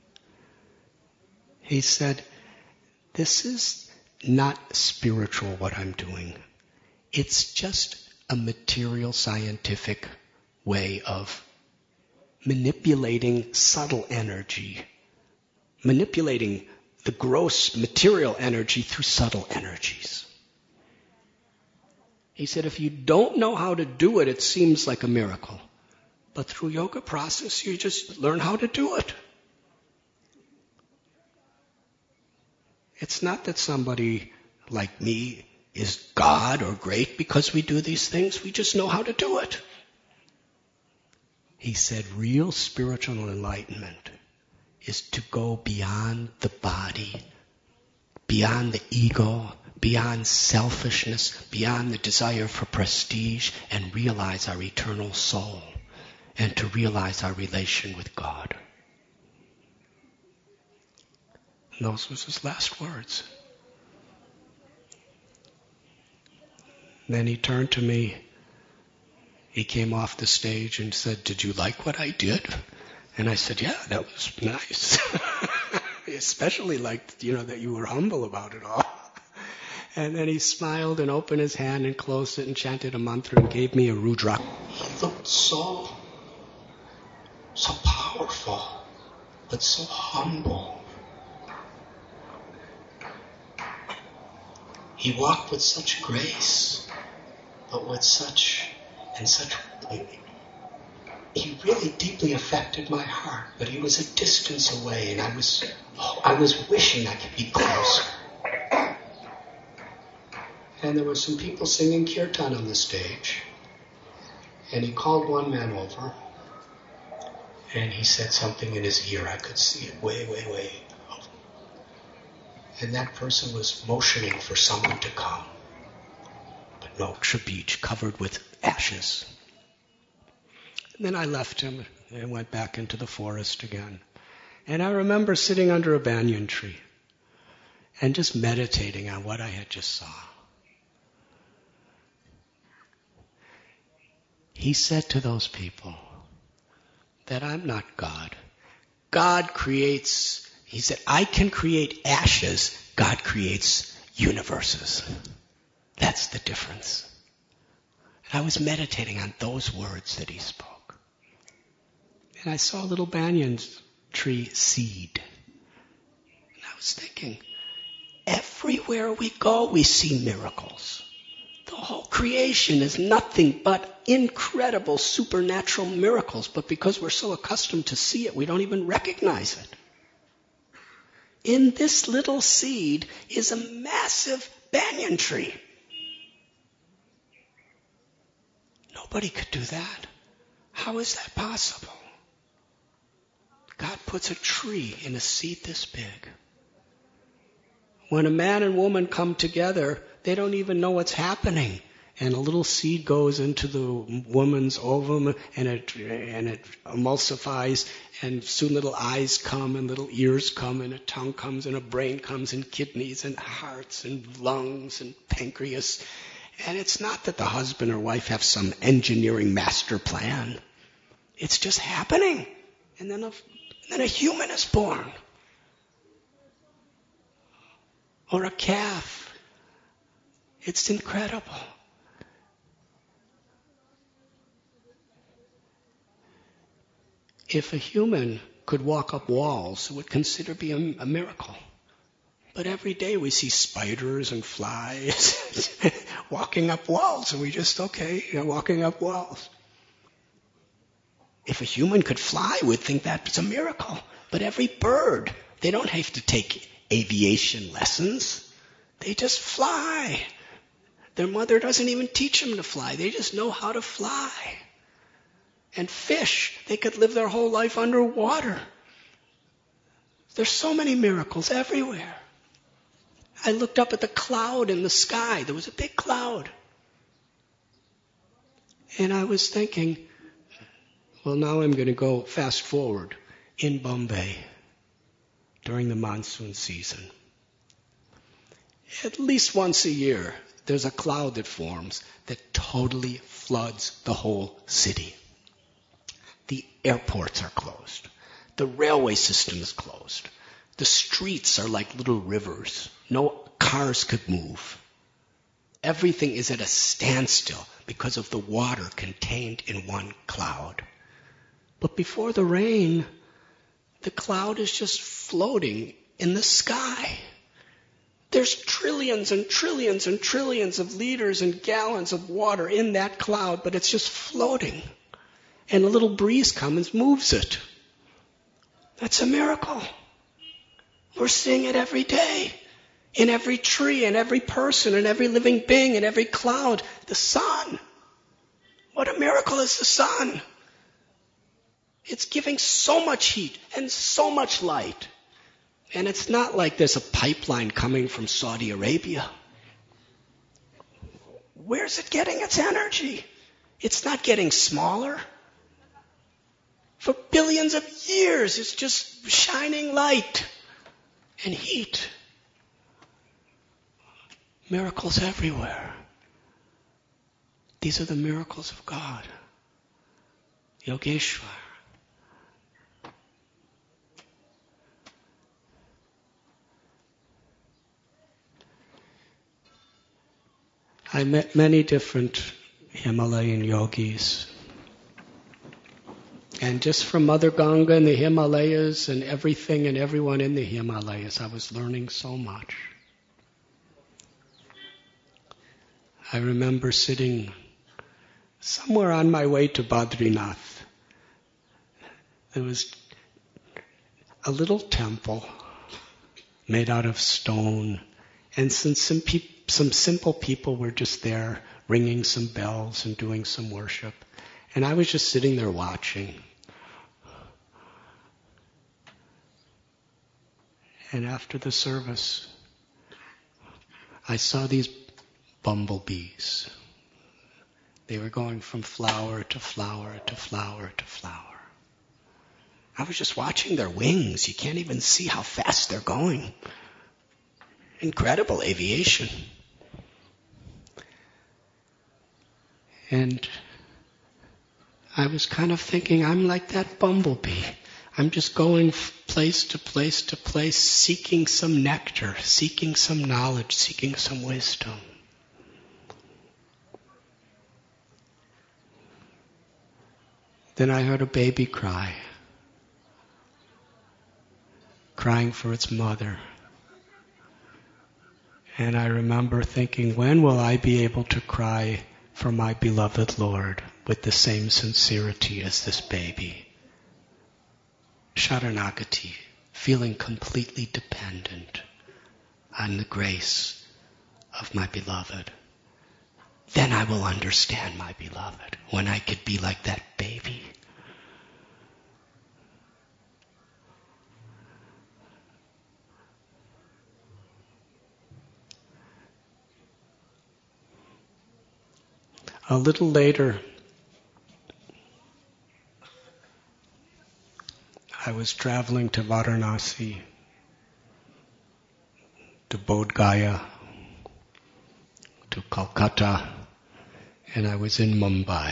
He said, "This is not spiritual what I'm doing. It's just a material scientific way of manipulating subtle energy, manipulating the gross material energy through subtle energies." He said, if you don't know how to do it, it seems like a miracle. But through yoga process, you just learn how to do it. It's not that somebody like me is God or great because we do these things. We just know how to do it. He said, real spiritual enlightenment is to go beyond the body, beyond the ego, beyond selfishness, beyond the desire for prestige, and realize our eternal soul, and to realize our relation with God. And those was his last words. Then he turned to me. He came off the stage and said, "Did you like what I did?" And I said, "Yeah, that was nice." I especially liked, you know, that you were humble about it all. And then he smiled and opened his hand and closed it and chanted a mantra and gave me a rudra. He looked so, so powerful, but so humble. He walked with such grace, but with such, and such, he really deeply affected my heart, but he was a distance away, and I was, oh, I was wishing I could be closer. And there were some people singing kirtan on the stage. And he called one man over. And he said something in his ear. I could see it way, way, way over. And that person was motioning for someone to come. But no, Moksha Beach covered with ashes. And then I left him and went back into the forest again. And I remember sitting under a banyan tree and just meditating on what I had just saw. He said to those people that I'm not God. God creates, he said, I can create ashes. God creates universes. That's the difference. And I was meditating on those words that he spoke. And I saw a little banyan tree seed. And I was thinking, everywhere we go, we see miracles. The whole creation is nothing but incredible supernatural miracles, but because we're so accustomed to see it, we don't even recognize it. In this little seed is a massive banyan tree. Nobody could do that. How is that possible? God puts a tree in a seed this big. When a man and woman come together, they don't even know what's happening. And a little seed goes into the woman's ovum, and it and it emulsifies, and soon little eyes come, and little ears come, and a tongue comes, and a brain comes, and kidneys, and hearts, and lungs, and pancreas. And it's not that the husband or wife have some engineering master plan. It's just happening. And then a, then a human is born. Or a calf. It's incredible. If a human could walk up walls, it would consider be a, a miracle. But every day we see spiders and flies walking up walls, and we just, okay, you know, walking up walls. If a human could fly, we'd think that's a miracle. But every bird, they don't have to take aviation lessons. They just fly. Their mother doesn't even teach them to fly. They just know how to fly. And fish, they could live their whole life underwater. There's so many miracles everywhere. I looked up at the cloud in the sky. There was a big cloud. And I was thinking, well, now I'm going to go fast forward in Bombay during the monsoon season. At least once a year, there's a cloud that forms that totally floods the whole city. The airports are closed. The railway system is closed. The streets are like little rivers. No cars could move. Everything is at a standstill because of the water contained in one cloud. But before the rain, the cloud is just floating in the sky. There's trillions and trillions and trillions of liters and gallons of water in that cloud, but it's just floating. And a little breeze comes and moves it. That's a miracle. We're seeing it every day. In every tree, in every person, in every living being, in every cloud. The sun. What a miracle is the sun. It's giving so much heat and so much light. And it's not like there's a pipeline coming from Saudi Arabia. Where's it getting its energy? It's not getting smaller. For billions of years, it's just shining light and heat. Miracles everywhere. These are the miracles of God. Yogeshwar. I met many different Himalayan yogis. And just from Mother Ganga and the Himalayas and everything and everyone in the Himalayas, I was learning so much. I remember sitting somewhere on my way to Badrinath. There was a little temple made out of stone, and some, some, pe- some simple people were just there ringing some bells and doing some worship. And I was just sitting there watching. And after the service, I saw these bumblebees. They were going from flower to flower to flower to flower. I was just watching their wings. You can't even see how fast they're going. Incredible aviation. And I was kind of thinking, I'm like that bumblebee. I'm just going place to place to place, seeking some nectar, seeking some knowledge, seeking some wisdom. Then I heard a baby cry, crying for its mother. And I remember thinking, when will I be able to cry for my beloved Lord with the same sincerity as this baby? Sharanagati, feeling completely dependent on the grace of my beloved. Then I will understand my beloved, when I could be like that baby. A little later, I was traveling to Varanasi, to Bodh Gaya, to Calcutta, and I was in Mumbai.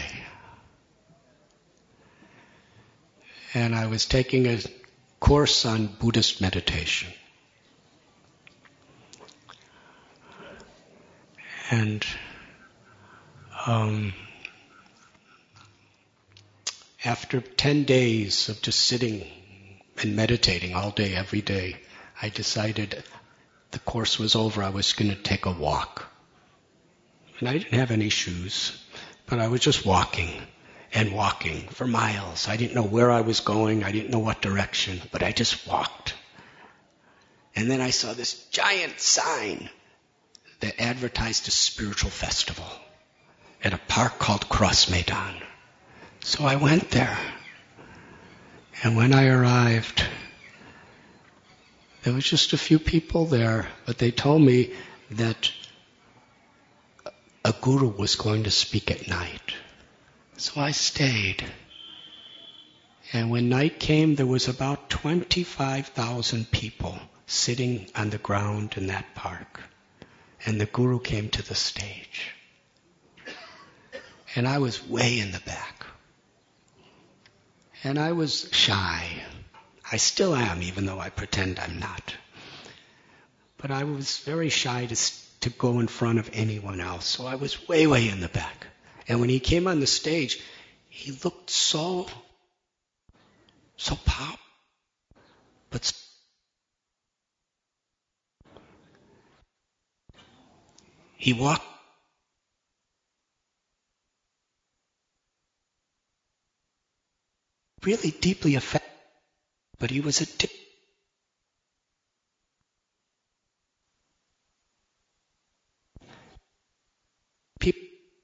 And I was taking a course on Buddhist meditation. And um, after ten days of just sitting and meditating all day, every day, I decided the course was over. I was going to take a walk. And I didn't have any shoes, but I was just walking and walking for miles. I didn't know where I was going. I didn't know what direction, but I just walked. And then I saw this giant sign that advertised a spiritual festival at a park called Cross Maidan. So I went there. And when I arrived, there was just a few people there, but they told me that a guru was going to speak at night. So I stayed. And when night came, there was about twenty-five thousand people sitting on the ground in that park. And the guru came to the stage. And I was way in the back. And I was shy. I still am, even though I pretend I'm not. But I was very shy to, to go in front of anyone else. So I was way, way in the back. And when he came on the stage, he looked so, so powerful. But he walked really deeply affected, but he was a di- people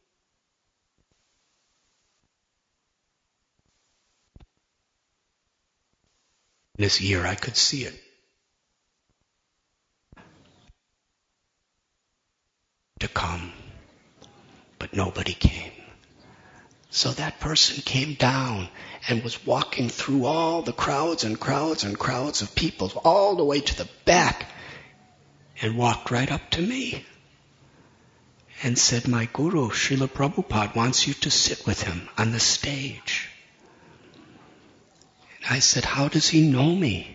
in his ear. I could see it. To come, but nobody came. So that person came down and was walking through all the crowds and crowds and crowds of people all the way to the back and walked right up to me and said, "My guru, Srila Prabhupada, wants you to sit with him on the stage." And I said, "How does he know me?"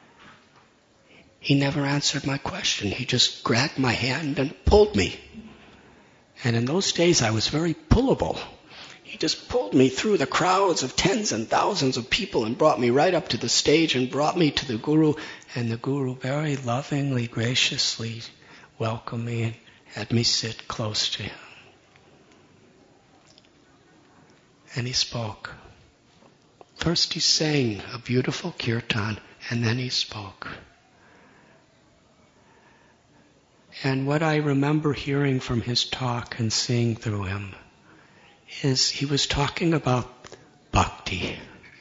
He never answered my question. He just grabbed my hand and pulled me. And in those days I was very pullable. He just pulled me through the crowds of tens and thousands of people and brought me right up to the stage and brought me to the guru. And the guru very lovingly, graciously welcomed me and had me sit close to him. And he spoke. First he sang a beautiful kirtan, and then he spoke. And what I remember hearing from his talk and seeing through him is he was talking about bhakti,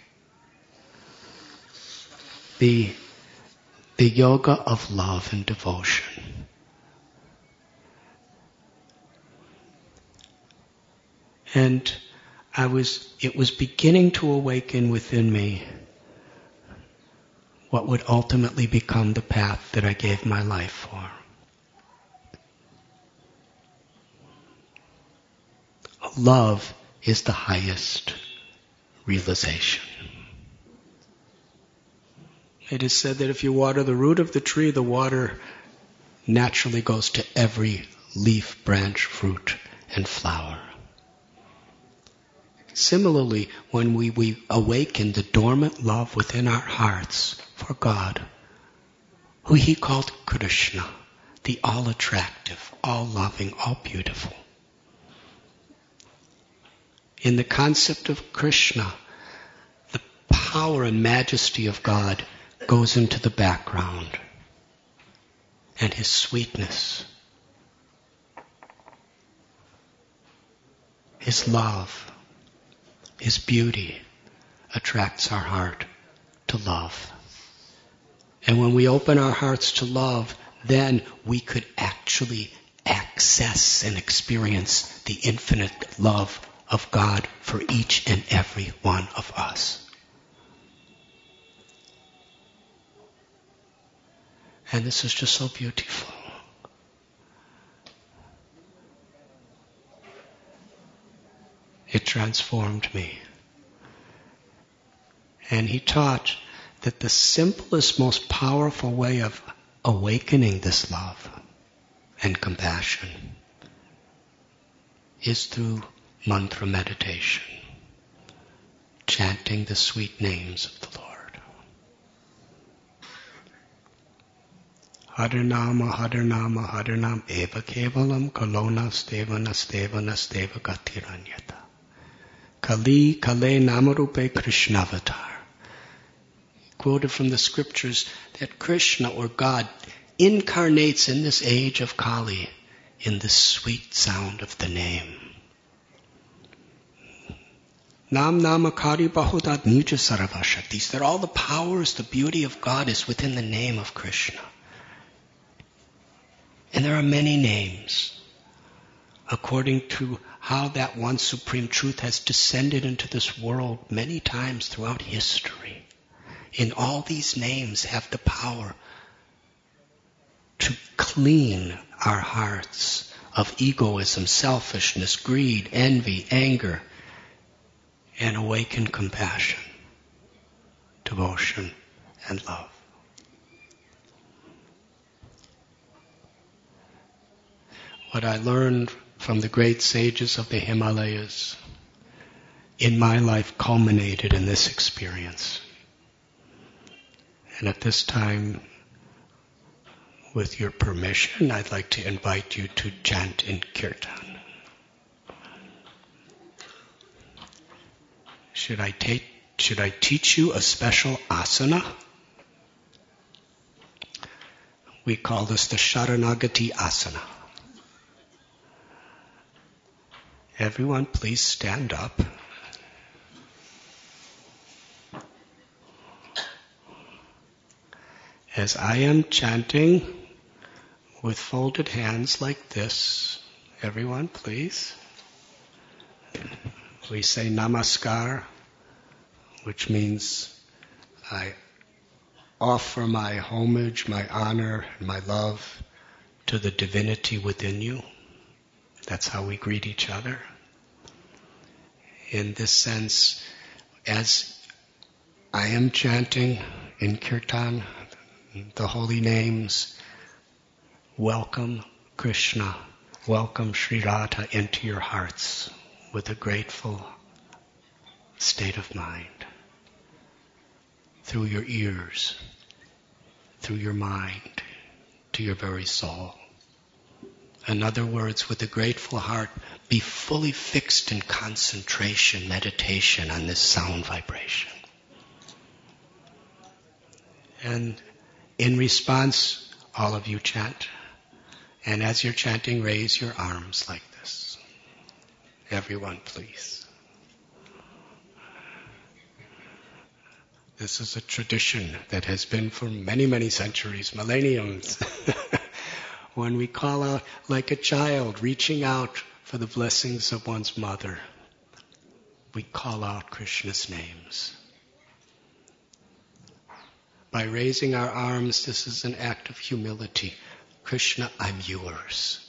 the, the yoga of love and devotion. And I was, it was beginning to awaken within me what would ultimately become the path that I gave my life for. Love is the highest realization. It is said that if you water the root of the tree, the water naturally goes to every leaf, branch, fruit, and flower. Similarly, when we, we awaken the dormant love within our hearts for God, who he called Krishna, the all-attractive, all-loving, all-beautiful. In the concept of Krishna, the power and majesty of God goes into the background, and his sweetness, his love, his beauty attracts our heart to love. And when we open our hearts to love, then we could actually access and experience the infinite love of God for each and every one of us. And this is just so beautiful. It transformed me. And he taught that the simplest, most powerful way of awakening this love and compassion is through mantra meditation, chanting the sweet names of the Lord. Harinama, Harinama, Harinam, Eva Kevalam, Kalona, Stevana, Stevana, Steva Gatiranyata. Kali, Kale, Namarupe, Krishnavatar. Quoted from the scriptures that Krishna, or God, incarnates in this age of Kali in the sweet sound of the name. Nam namakari bahudad muja saravashatis. That all the powers, the beauty of God is within the name of Krishna. And there are many names according to how that one supreme truth has descended into this world many times throughout history. And all these names have the power to clean our hearts of egoism, selfishness, greed, envy, anger, and awaken compassion, devotion, and love. What I learned from the great sages of the Himalayas in my life culminated in this experience. And at this time, with your permission, I'd like to invite you to chant in Kirtan. Should I take, should I teach you a special asana? We call this the Sharanagati asana. Everyone, please stand up. As I am chanting with folded hands like this, everyone, please. We say namaskar, which means I offer my homage, my honor, and my love to the divinity within you. That's how we greet each other. In this sense, as I am chanting in Kirtan, the holy names, welcome Krishna, welcome Sri Radha into your hearts with a grateful state of mind. Through your ears, through your mind, to your very soul. In other words, with a grateful heart, be fully fixed in concentration, meditation on this sound vibration. And in response, all of you chant. And as you're chanting, raise your arms like this. Everyone, please. This is a tradition that has been for many, many centuries, millenniums. When we call out like a child, reaching out for the blessings of one's mother, we call out Krishna's names. By raising our arms, this is an act of humility. Krishna, I'm yours.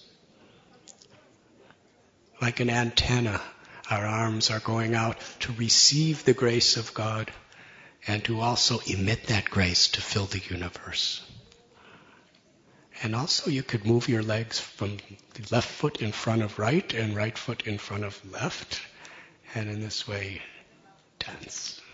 Like an antenna, our arms are going out to receive the grace of God and to also emit that grace to fill the universe. And also you could move your legs from the left foot in front of right and right foot in front of left. And in this way, dance.